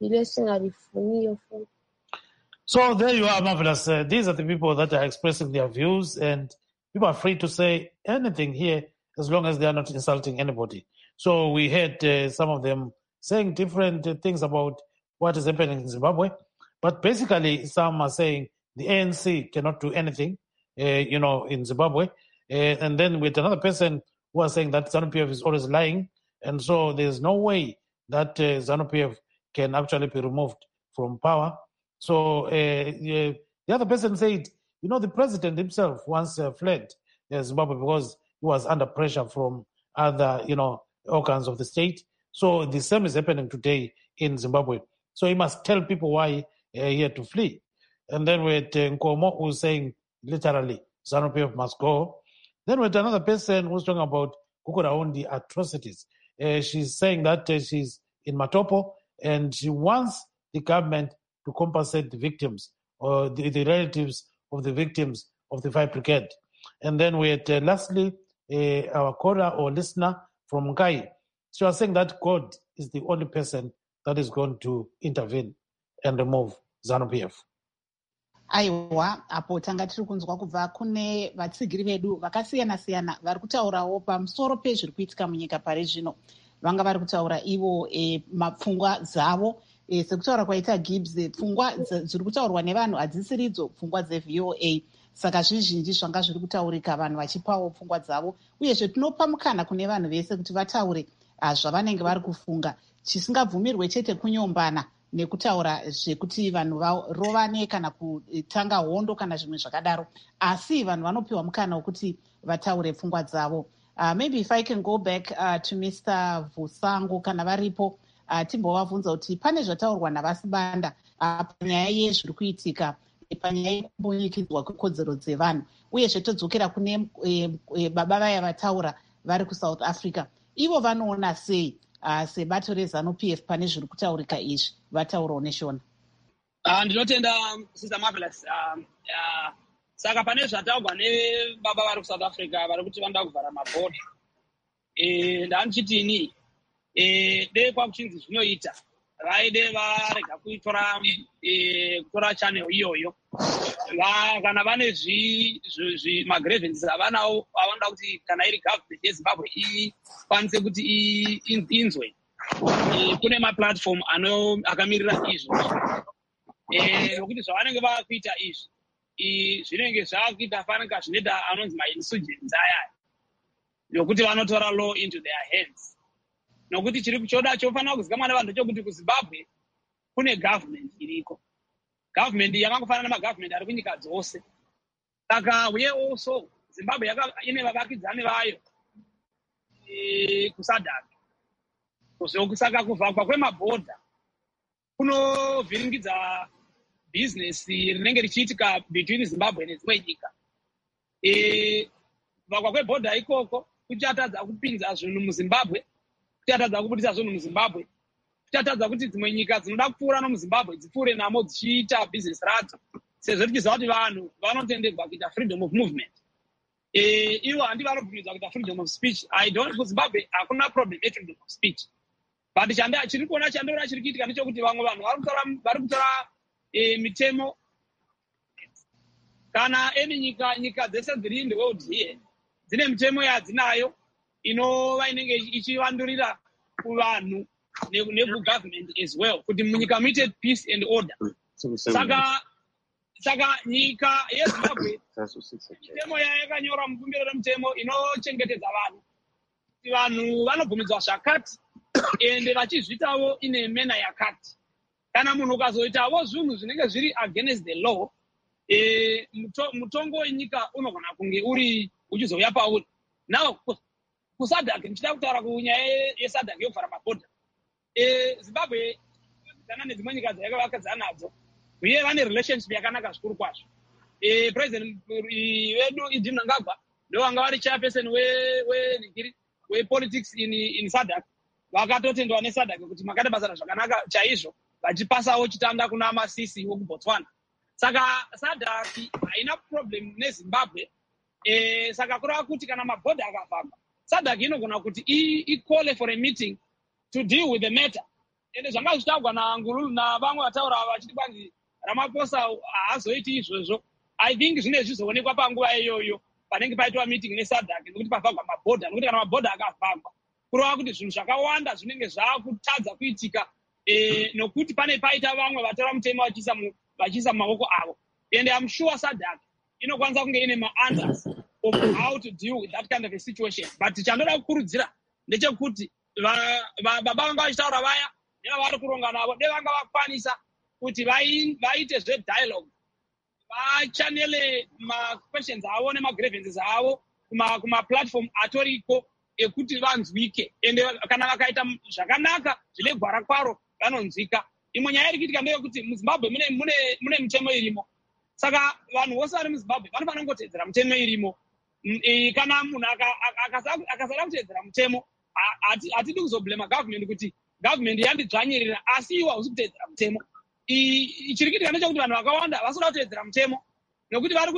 So there you are, Marvelous. These are the people that are expressing their views, and people are free to say anything here as long as they are not insulting anybody. So we heard some of them saying different things about what is happening in Zimbabwe, but basically some are saying the ANC cannot do anything, in Zimbabwe. And then with another person who was saying that ZANU-PF is always lying, and so there's no way that ZANU-PF can actually be removed from power. So the other person said, the president himself once fled Zimbabwe because he was under pressure from other, organs of the state. So the same is happening today in Zimbabwe. So he must tell people why he had to flee. And then with Nkomo, who's saying literally ZANU-PF must go. Then with another person who's talking about Kukuraundi atrocities. She's saying that she's in Matopo and she wants the government to compensate the victims or the relatives of the victims of the Fire Brigade. And then we had lastly our caller or listener from Ngai. She was saying that God is the only person that is going to intervene and remove ZANU-PF. Aiwa, apo tanga tiri kunzwa kubva kune vatsigiri vedu vakasiyana-siyana vari kutaurawo pamusoro pezviri kuitika munyika pari zvino. Vanga vari kutaura ivo mapfungwa dzavo, sekutaura kwaita Gibbs, pfungwa zviri kutaurwa nevanhu hadzisiridzo pfungwa dzeVOA. Saka zvizhinji zvanga zviri kutaurika, vanhu vachipawo pfungwa dzavo, uyezve tinopa mukana kune vanhu vese kuti vataure zvavanenge vari kufunga, chisingabvumirwe chete kunyombana nekutaura zvekuti vanhu varovane kana kutanga hondo kana zvimwe zvakadaro, asi vanhu vanopiwa mukana wekuti vataure pfungwa dzavo. Maybe if I can go back to Mr. Vusango kana varipo, timbovabvunza kuti pane zvataurwa navasibanda panyaya yezviri kuitika panyaya yekumbunyikidzwa kwekodzero dzevanhu, uyezve todzokera kune baba vaya vataura vari kuSouth Africa. Ivo vanoona sei sebato reZANU-PF pane zviri kutaurika izvi? Vataurawo neshona. Ndinotenda Sister Marvelous. Saka pane zvataurwa nebaba vari kuSouth Africa vari kuti vanoda kuvhara mabhodha. Ndanichitini dei kwakuchinzi zvinoita vaide varega kutora channel iyoyo. Kana vane magrievances avanawo avanoda kuti kana iri government yeZimbabwe ikwanise kuti inzwe. Kune maplatform akamirira izvo. Nokuti zvavanenge vakuita izvi zvinenge zvakuita fanika zvinoita anonzi ma-insurgents aya, nokuti vanotora law into their hands. Nokuti chiri choda chofanira kuzikamwa nevanhu chokuti kuZimbabwe kune government iriko. Government yakangofanana nemagovernment ari kunyika dzose. Saka uye also Zimbabwe ine vavakidzani vayo kuSADC. Saka kuvhakwa kwemabhodha kunovhiringidza business rinenge richiitika between Zimbabwe nedzimwe nyika. Kuvhakwa kwebhodha ikoko kuchatadza kupinza zvinhu muZimbabwe, kuchatadza kubudisa zvinhu muZimbabwe, kuchatadza kuti dzimwe nyika dzinoda kupfuura nomuZimbabwe dzipfuure namo dzichiita business radzo, sezvo tichiziva kuti vanhu vanotenderwa kuita freedom of movement. iwo handii vanobvumidzwa kuita freedom of speech. I don't, kuZimbabwe hakuna problem freedom of speech. But chiri kuona chandoona chiri kuitika ndechekuti vamwe vanhu vari kutora mitemo kana nyika dzese dziri in the world here dzine mitemo yadzinayo inova inenge ichivandurira kuvanhu nekugovernment as well kuti munyika muite peace and order. Saka nyika yeZimbabwe mitemo yayo yakanyora mubumbiro remutemo inochengetedza vanhu kuti vanhu vanobvumidzwa zvakati ende vachizviitawo ine mena yakati. Kana munhu ukazoitawo zvinhu zvinenge zviri against the law, mutongo wenyika unogona kunge uchizouya pauri. Now kuSADC ndichida kutaura kunyaya yeSADC yokuvhara mabhodha. Zimbabwe kana nedzimwe nyika dzayakavakadzana nadzo uye vane relationship yakanaka zvikuru kwazvo. President wedu Idi Mnangagwa ndo vanga vari chairperson we-politics in SADC. Vakatotendwa neSADC kuti makaita basa zvakanaka chaizvo vachipasawo chitanda kuna masisi wokuBotswana. Saka SADC haina problem neZimbabwe. Saka kureva kuti kana mabhodha akavhagwa SADC inogona kuti i-call for a meeting to deal with the matter. Ende zvanga zvichitagwa naNgululu navamwe vataura vachiti kwanzi Ramaphosa haazoiti izvozvo. I think zvine zvizoonekwa panguva iyoyo panenge paitwa meeting neSADC nekuti pavhagwa mabhodha, nekuti kana mabhodha akavhagwa kureva kuti zvinhu zvakawanda zvinenge zvakutadza kuitika nokuti pane paita vamwe vatora mutemo vachiisa mumaoko avo. And I'm sure SADC inokwanisa kunge ine ma-answers of how to deal with that kind of a situation. But chandoda kukurudzira ndechekuti baba vanga vachitaura vaya nevavari kuronga navo vanga vakwanisa kuti vaite zve-dialogue, vachanele ma-questions avo nema-grievances avo kuma-platform atoriko ekuti vanzwike. Ende kana vakaita zvakanaka zvine gwara kwaro vanonzwika. Imwe nyaya iri kuitika ndeyekuti muZimbabwe mune mitemo irimo. Saka vanhu vose vari muZimbabwe vanofanira kungotedzera mitemo irimo. Kana munhu akasada kutedzera mutemo, hatidi kuzoblema government kuti government yandidzvanyirira, asi iwo hausi kutedzera mutemo. Chiri kuitika ndechekuti vanhu vakawanda vasoda kutedzera mutemo nokuti vari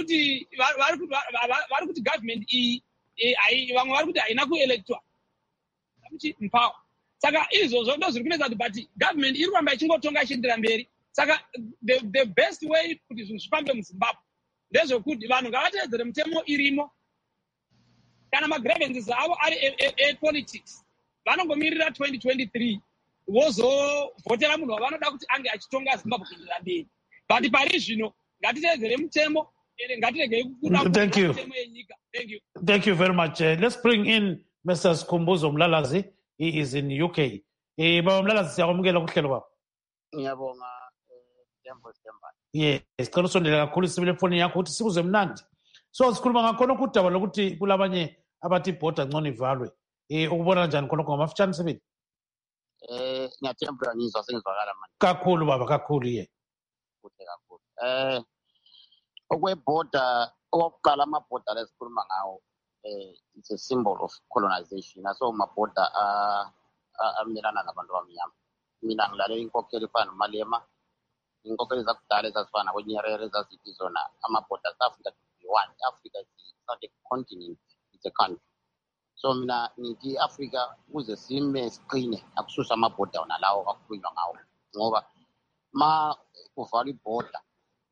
kuti government iyi vamwe vari kuti haina kuelectwa mupower. Saka izvozvo ndo zviri kunetsa kuti but government iri kuramba ichingotonga ichiendera mberi. Saka the best way kuti zvinhu zvifambe muZimbabwe ndezvekuti vanhu ngavatedzere mitemo irimo. Kana ma-grievances avo ari e-politics vanongomirira 2023 vozovhotera munhu wavanoda kuti ange achitonga Zimbabwe kuendera mberi. But pari zvino ngatitedzere mutemo ende ngatiregei kukuda mutemo yenyika. Thank you very much. Let's bring in Mr. Skhumbuzo Mlalazi. He is in UK. Baba Mlalazi siyakwamukela kuhlelo baba. Ngiyabonga Tembo Stemba. Yes, sicela usondele kakhulu sibile phone yakho ukuthi sikuze mnandi. So sikhuluma ngakhona ukudaba lokuthi kulabanye abathi ibhoda ngcono ivalwe. Ukubona kanjani khona ngamafitshane sebeni? Ngiyathemba ngizwa sengizwakala manje. Kakhulu baba, kakhulu ye. Kuhle kakhulu. Okwebhoda okokuqala amabhoda lesikhuluma ngawo it's a symbol of colonization. Aso amabhoda amelana nabantu abamnyama. Mina ngilalela inkokheli efana noMalema, inkokheli zakudala ezazifana kwenyerere ezazithi zona amabhoda Africa one. Africa is not a continent, it's a country. So mina ngithi Africa kuze sime siqine akususa amabhoda wona lawo kakhulunywa ngawo ngoba ma uvala ibhoda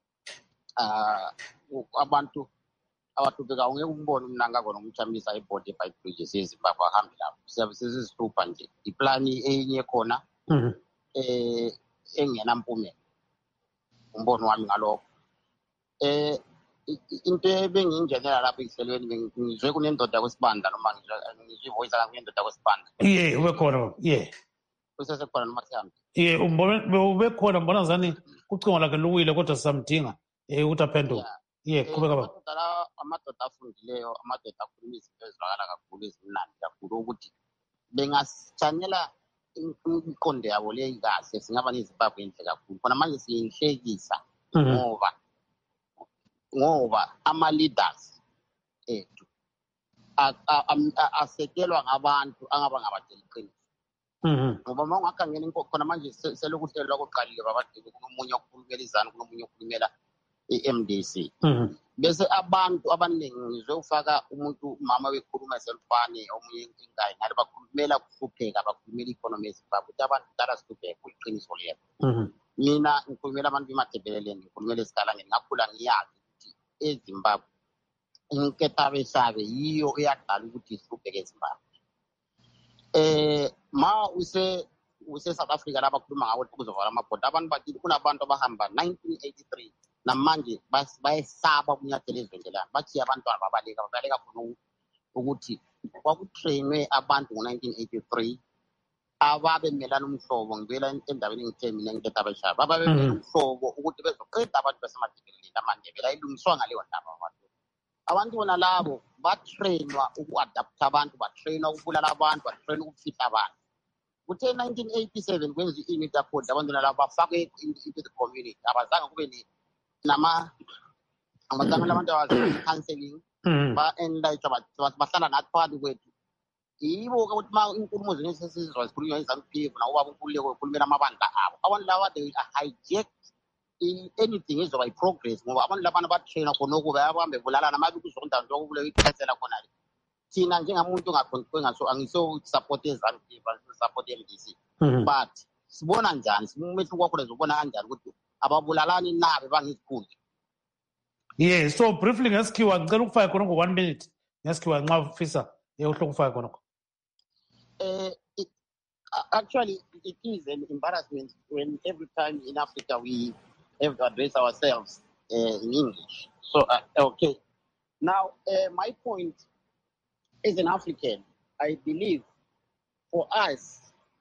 abantu abathubeka ungeke umbone uMnangagwa nomchamisa ibhoda eBridges eZimbabwe ahambe lapho. Siyabe sesizihlupa nje. Iplani enye khona engena mpumela. Umbono wami ngalokho. Into ebengiyingenela lapho iselweni ngizwe kunendoda kwesibanda noma ngizwe ivoice kunendoda kwesibanda. Ube khona. Kusesekhona noma sihambe. Ube khona mbona zani kucingo lakhe luwile kodwa sisamdinga ukuthi aphenduke. Qhubeka baba. Amadoda afundileyo, amadoda akhuluma izinto ezivakala kakhulu ezimnandi kakhulu ukuthi bengasichanela imiqondo yabo leyi kahle singaba neZimbabwe enhle kakhulu. Khona manje siyihlekisa ngoba ama-leaders ethu asekelwa ngabantu angaba ngabatshela iqiniso. Ngoba uma ungakhangela khona manje selokuhlelwa koqalile babadeli kunomunye okhulumela izanu kunomunye okhulumela i-MDC. bese abantu abaningi ngizwe ufaka umuntu umama wekhuluma eselfane omunye ingane ngathi bakhulumela kuhlupheka bakhulumela i-economy ezimbabwe ukuthi abantu kudala sihlupheka kuliqiniso lelo. Mina ngikhulumela abantu bemathebeleleni ngikhulumela esikalangeni ngakhula ngiyazi ukuthi ezimbabwe inkethabesabe yiyo eyadala ukuthi sihlupheke ezimbabwe. Ma use-South Africa lapha khuluma ngawo kuzovala amabhoda abantu bathi kunabantu abahamba 1983 namanje bayesaba ukunyathela ezwendelana bathiye abantwana babaleka khona ukuthi kwakutrainwe abantu ngo-1983 ababemelana umhlobo ngivela endabeni engithe mina nginkethabeshaba ababemelana umhlobo ukuthi bezoqeda abantu basemathebeleleni amandebela ilungiswa ngaleyo ndaba abantu bona labo batrainwa uku-adaptha abantu batrainwa ukubulala abantu batrainwa ukufihla abantu. Kuthe 1987 kwenza i-unit accord abantu laba bafake into the community abazange kube amazangela abantu abazi-counseling ba-enlight bahlala nathi phakathi kwethu. Yibo-ke ukuthi ma inkulumo zenu sesizwa zikhulunywa iZANU-PF nawubaba uNkululeko ekhulumela amabandla abo abantu laba they hijack anything ezoba i-progress ngoba abantu labana batrainwa khonoko bayahambe bulalana mabe kuzonda nje okubulewe iqhetsela khona le. Thina njengamuntu ongakhonqengaso angiso-support eZANU-PF support MDC but sibona njani umehluko wakho lezobona kanjani ukuthi ababulalani nabe bangizikhundla. Yes, so briefly ngesikhiwa ngicela ukufaka khonoko 1 minute ngesikhiwa nxa ufisa uhloko ukufaka khonoko. Actually it is an embarrassment when every time in Africa we have to address ourselves in English. So okay, now my point as an African, I believe for us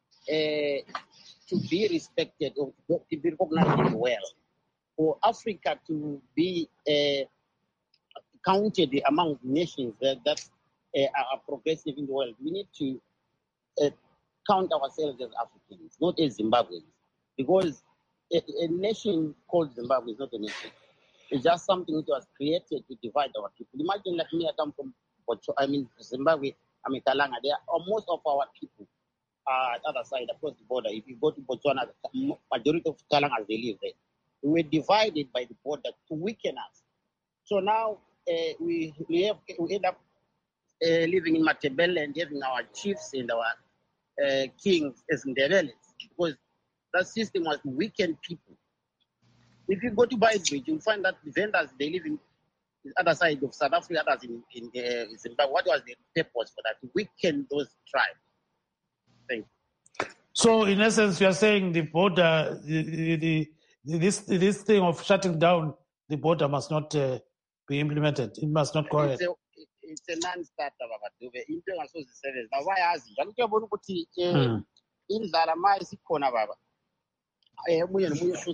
to be respected or to be recognized well, for Africa to be counted among nations that are progressive in the world, we need to count ourselves as Africans, not as Zimbabweans, because a nation called Zimbabwe is not a nation. It's just something that was created to divide our people. Imagine like me, I come from Zimbabwe, Kalanga. There are most of our people at the other side, across the border. If you go to Botswana, the majority of Kalangas, they live there. We were divided by the border to weaken us. So now we end up living in Matabele and having our chiefs and our kings as Ndebeles, because that system was to weaken people. If you go to Beitbridge, you'll find that the vendors, they live in the other side of South Africa, others in Zimbabwe. What was the purpose for that? To weaken those tribes. Thank you. So, in essence, you are saying the border, this thing of shutting down the border must not be implemented. It must not go ahead. It's a non-starter, Baba. Into social service. Now, why ask you? I'm going to in Zalama is corner, Baba. But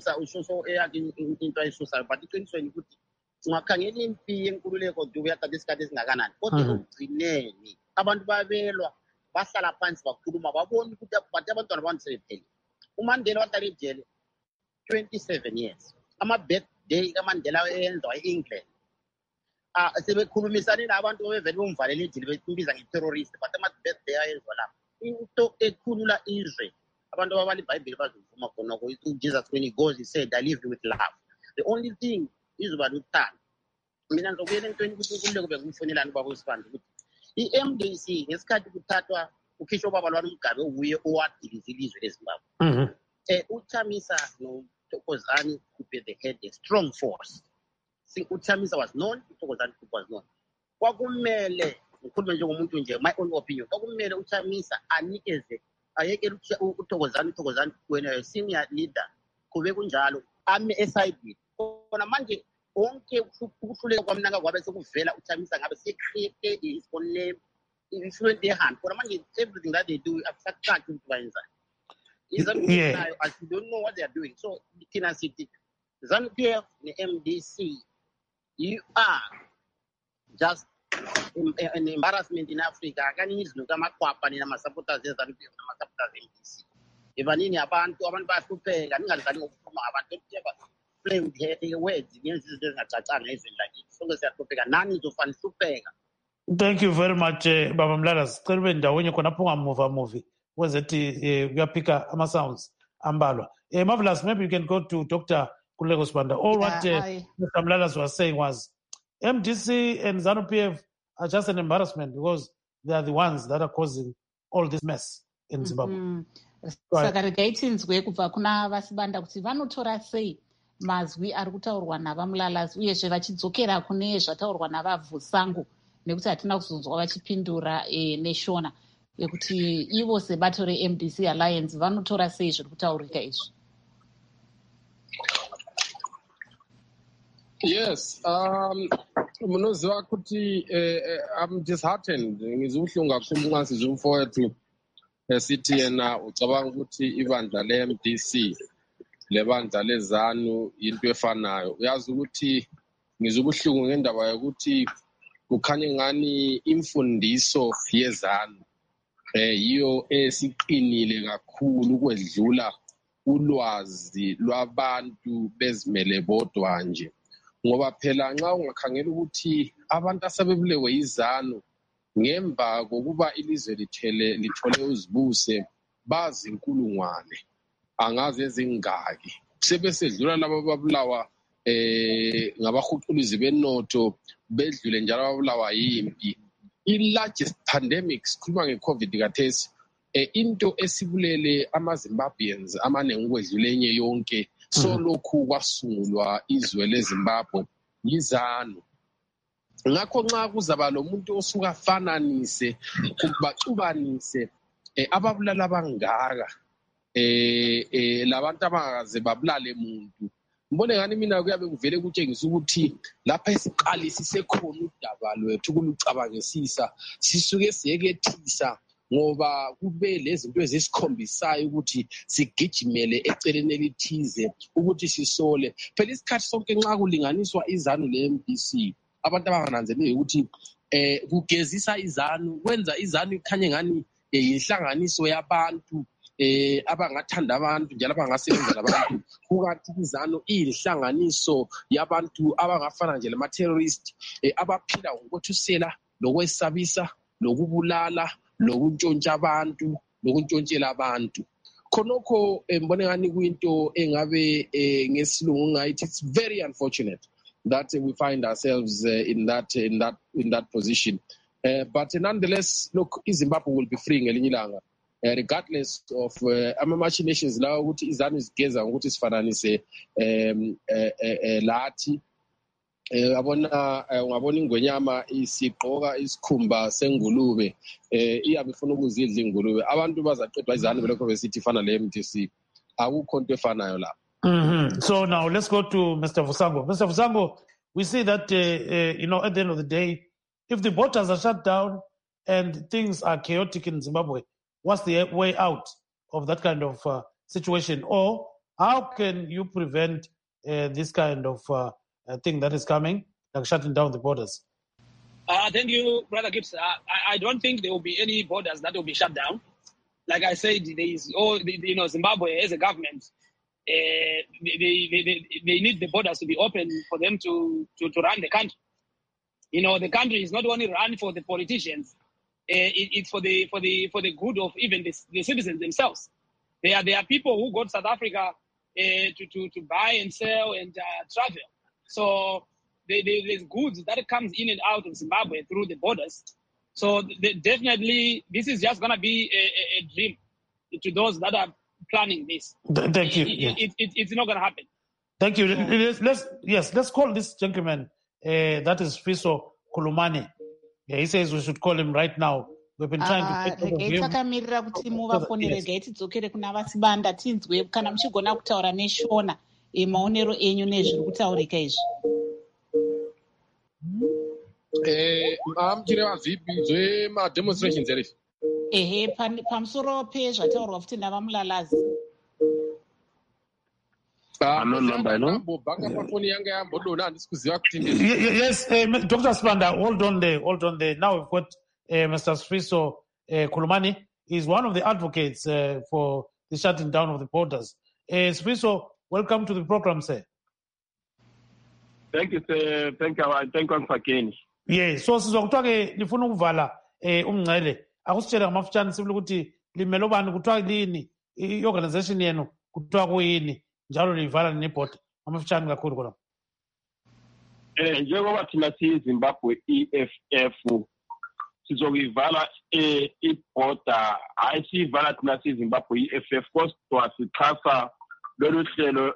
ngakangela impi yenkululeko dubeka discuss ngakanani kodwa ugcineni abantu babelwa bahlala phansi bakhuluma babona ukuthi abantwana abantu sebephele. uMandela wahlala ejele 27 years. Ama-birthday kaMandela eyenzwa e-England sebekhulumisane nabantu bevele umvalele ejele bembiza nge-terrorist, but ama-birthday ayenzwa lapha into ekhulula izwe. Abantu ababala iBhayibheli bazovuma khonoko. Jesus, when he goes, he said, I live with love. The only thing is about uthando. Mina ngizokuyela entweni ukuthi uNkululeko bengumfonelani ubaba uSibanda ukuthi i-MDC ngesikhathi kuthathwa ukhishwa ubaba lwani uMgabe uye owadiliza ilizwe leZimbabwe. uChamisa noThokozani could be the head, a strong force. uChamisa was known, uThokozani was known. Kwakumele ngikhuluma njengomuntu nje, my own opinion, kwakumele uChamisa anikeze ayekela uThokozani wena senior leader kube kunjalo ame eside khona manje onke ukuhluleka kwamnanga kwabe sekuvela uChamisa ngabe secreate his own name influence hand khona manje everything that they do affect into benza I don't know what they are doing. So Tina City ZANU-PF the MDC, you are just an embarrassment in Africa. Akanizwe kamakwapa nina masupporters eZANU-PF na masupporters MDC. Evanini abantu bayahlupheka ningalizani ngokuphuma abantu play with the words ngenzi izinto ezingacacanga ezweni lakithi. Sonke siyahlupheka nani nizofana hlupheka. Thank you very much Baba Mlala. Sicela ube ndawonye khona apho ungamuva wezethi kuyapika ama-sounds ambalwa. Marvelous, maybe you can go to Dr. Nkululeko Sibanda. All what Mr. Mlala was saying was MDC and ZANU-PF are just an embarrassment because they are the ones that are causing all this mess in Zimbabwe. Saka regai tinzwe kubva kuna Vasibanda kuti vanotora sei mazwi ari kutaurwa navamulalazi uyezve vachidzokera kune zvataurwa navabvusangu nekuti hatina kuzonzwa vachipindura neshona yekuti ivo sebato reMDC Alliance vanotora sei zviri kutaurika izvi. Yes, munoziva kuti I'm disheartened. Ngizubuhlungu kakhulu nxa sizwa umfowethu esithi yena ucabanga ukuthi ibandla leMDC lebandla leZANU into efanayo. Uyazi ukuthi ngizubuhlungu ngendaba yokuthi kukhanye ngani imfundiso yeZANU yiyo esiqinile kakhulu ukwedlula ulwazi lwabantu bezimele bodwa nje. Ngoba phela nxa ungakhangela ukuthi abantu asebebulewe yiZANU ngemva kokuba ilizwe lithole uzibuse bazi inkulungwane angaze ezingaki sebesedlula labo babulawa ngabahuquluzi benotho bedlule njalo babulawa yimpi. I-largest pandemic sikhuluma nge-COVID kathesi into esibulele ama-Zimbabweans amaningi ukwedlula enye yonke so lokhu kwasungulwa izwe leZimbabwe yiZANU. Ngakho nxa kuzaba lo muntu osuka afananise baxubanise ababulala abangaka labantu abangakaze babulale muntu, mbone ngani mina kuyabe kuvele kutshengisa ukuthi lapha esiqalisise khona udaba lwethu kulucabangisisa sisuke siyekethisa ngoba kube lezinto ezisikhombisa ukuthi sigijimele eceleni elithize ukuthi sisole. Phela isikhathi sonke nxa kulinganiswa iZANU leMDC abantu abangananzeleli ukuthi kugezisa iZANU kwenza iZANU ikhanye ngani inhlanganiso yabantu abangathanda abantu njalo abangasebenza labantu, kukanti iZANU iyinhlanganiso yabantu abangafana nje lama-terrorist abaphila ngokwethusela lokwesabisa lokubulala lokuntshontsha abantu lokuntshontshela abantu. Khonokho mbone ngani kuyinto engabe ngesilungu ngayithi it's very unfortunate that we find ourselves in that position, but nonetheless look, iZimbabwe will be free ngelinye ilanga regardless of ama-machinations lawa ukuthi iZANU zigeza ngokuthi sifananise lathi ungabona ingwenyama isigqoka isikhumba sengulube iyabe ifuna ukuzidla ingulube. Abantu bazaqedwa iZANU belokho besithi ifana leMDC, akukho into efanayo lapha. So now let's go to Mr. Vusango. Mr. Vusango, we see that at the end of the day, if the borders are shut down and things are chaotic in Zimbabwe, what's the way out of that kind of situation? Or how can you prevent this kind of thing that is coming, like shutting down the borders? Thank you, Brother Gibbs. I don't think there will be any borders that will be shut down. Like I said, there is Zimbabwe as a government, they need the borders to be open for them to run the country. The country is not only run for the politicians; it's for the good of even the citizens themselves. There are people who go to South Africa to buy and sell and travel. So there's goods that comes in and out of Zimbabwe through the borders. So definitely, this is just going to be a dream to those that are planning this. Thank you. It's not going to happen. Thank you. Let's call this gentleman. That is Fiso Kulumane. Yeah, he says we should call him right now. We've been trying to takamirira kuti muvafonere gai tidzokere kuna Vasibanda tinzwe kana muchigona kutaura neshona maonero enyu nezviri kutaurika izvi. Amchire vazipi zvemademonstrations here. Pamusoro pezvataurwa futi navamulalazi. Yes, Dr. Spanda, hold on there. Now we've got Mr. Sfiso Kulumane. He's one of the advocates for the shutting down of the borders. Sfiso, welcome to the program, sir. Thank you, sir. Thank you once again. Yes, so sizwa kuthiwa ke lifuna ukuvala umngcele. Akusitshela ngamafutshane sibili ukuthi limele ubani kuthiwa lini i-organization yenu kuthiwa kuyini njalo livala nebhodi ngamafutshane kakhulu khona. njengoba thina siyiZimbabwe EFF sizokuyivala iborder, hayi siyivala thina siyiZimbabwe EFF, kodwa sixhasa lolu hlelo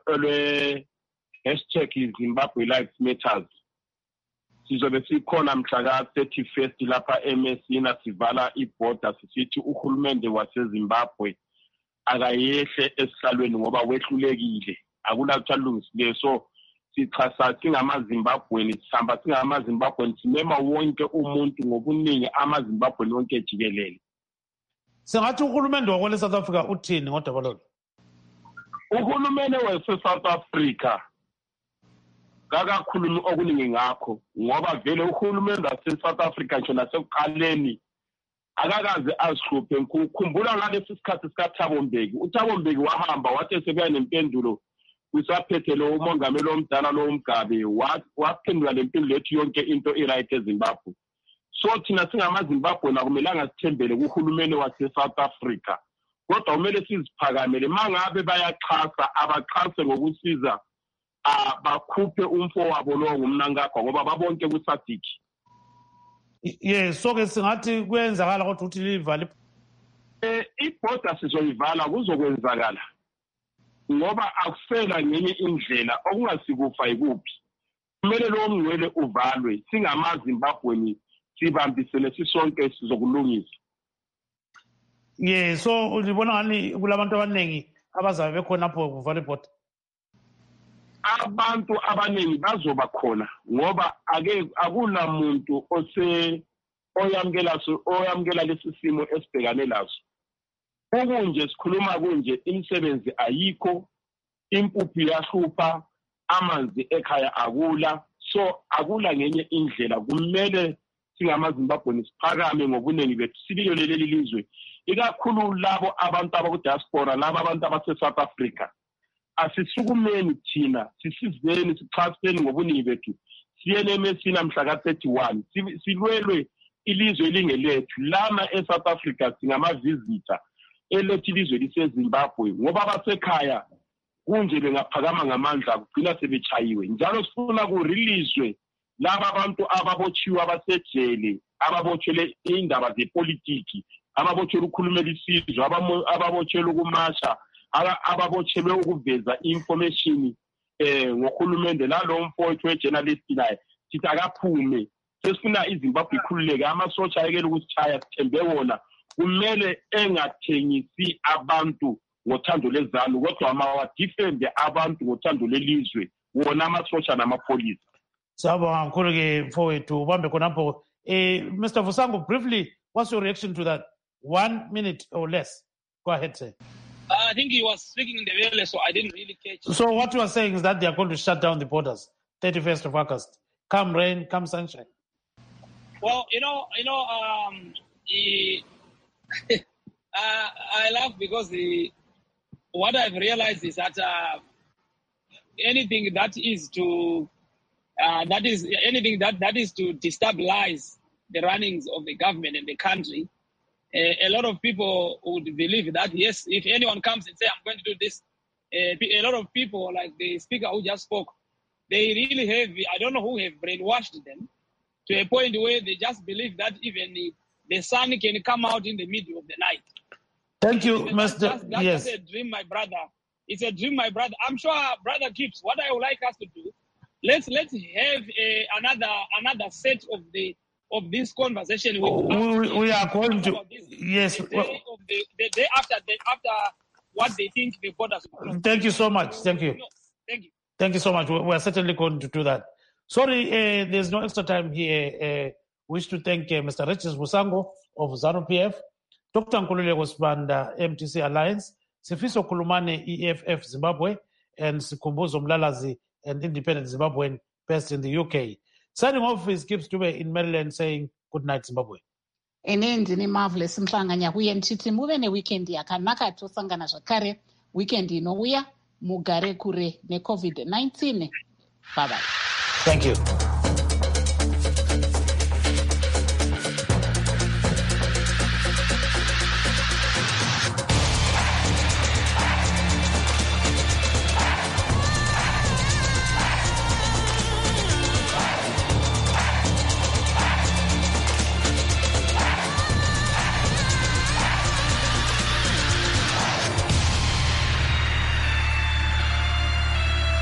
#Zimbabwe Lives Matters. Sizobe sikhona mhla ka-31 lapha eMessina sivala iborder sisithi uhulumende waseZimbabwe akayehle esihlalweni ngoba wehlulekile, akulutho alungisileyo. So sichasa singamaZimbabweni, sihamba singamaZimbabweni, simema wonke umuntu ngobuningi amaZimbabweni wonke jikelele. Singathi uhulumende wakwele South Africa uthini ngodaba lolu? Uhulumende wase-South Africa kakakhulumi okuningi ngakho ngoba vele uhulumende wase-South Africa nje nasekuqaleni akakaze azihluphe. Ngikhumbula ngalesi sikhathi sikaThabo Mbeki, uThabo Mbeki wahamba wathi sekuya nempendulo kusaphethe lo umongameli omdala lo Mugabe, waphendula lempilo lethu yonke into right eZimbabwe. So thina singamaZimbabwe nakumelanga sithembele kuhulumende wase-South Africa, kodwa kumele siziphakamele. Mangabe bayaxhasa abaxhase ngokusiza bakhuphe umfo wabo lo ngumnankagwa ngoba babonke kuSADC. Yes, so ke singathi kuyenzakala kodwa uthi livale iborder sizoyivala kuzokwenzakala ngoba akusela ngenye indlela okungasikufa ikuphi. Kumele lo mngcwele uvalwe, singamaZimbabweni sibambisene sisonke sizokulungisa. Yeah, so ulibona ngani kulabantu abaningi abazabe bekhona lapho kuvala iborder? Abantu abaningi bazoba khona ngoba akunamuntu oyamkela lesi simo esibhekane laso. Okunje sikhuluma kunje, imisebenzi ayikho, impuphu yahlupha, amanzi ekhaya akula. So akula ngenye indlela, kumele singamaZimbabweni siphakame ngobuningi bethu siliyele leli lizwe, ikakhulu labo abantu abakudiaspora, labo abantu abase-South Africa. Asisukumeni thina, sisizeni, sixhaseni ngobuningi bethu, siyele eMessina mhla ka-31 silwelwe ilizwe elingelethu. Lana eSouth Africa singamavisitor elethi ilizwe liseZimbabwe ngoba abasekhaya kunje bengaphakama ngamandla kugcina sebechayiwe. Njalo sifuna kurelease laba abantu ababotshiwe abasejele, ababotshelwe indaba zepolitiki, ababotshelwe ukukhulumela isizwe, ababotshelwe ukumasha, ababotshelwe ukuveza information ngohulumende. Lalo mfowethu wejournalist naye sithi akaphume, sesifuna iZimbabwe ikhululeke, amasotsha ayekele ukusichaya, sithembe wona. Kumele engathengisi abantu ngothando lezanu kodwa mawadifende abantu ngothando lelizwe, wona amasotsha namapolisi. Sawubonga kakhulu ke mfowethu, ubambe khonapho. Mr. Vusango, briefly, what's your reaction to that? 1 minute or less. Go ahead, sir. I think he was speaking in the Vele, so I didn't really catch. So what you are saying is that they are going to shut down the borders 31st of August. Come rain, come sunshine. Well, I laugh because what I've realized is that anything that is to destabilize the runnings of the government and the country, a lot of people would believe that, yes, if anyone comes and say, I'm going to do this, a lot of people, like the speaker who just spoke, they really have, I don't know who have brainwashed them to a point where they just believe that even the sun can come out in the middle of the night. Thank you, Mr. Yes. That's a dream, my brother. It's a dream, my brother. I'm sure, Brother Gibbs, what I would like us to do, let's have another set of this conversation. We are going to, yes. The day after what they think the borders. Thank you so much. Thank you. No, thank you. Thank you so much. We are certainly going to do that. Sorry, there's no extra time here. Wish to thank Mr. Richards Vusango of ZANU-PF, Dr. Nkululeko Sibanda, MTC Alliance, Sifiso Kulumane, EFF Zimbabwe, and Sikhumbuzo Mlalazi, an independent Zimbabwean based in the UK. Signing off is Gibbs Dube in Maryland saying good night, Zimbabwe. Inendini marvelous mhlanganya kuye nchiti muve neweekend yakanaka tosangana zvakare weekend inouya mugare kure neCovid-19. Bye bye. Thank you.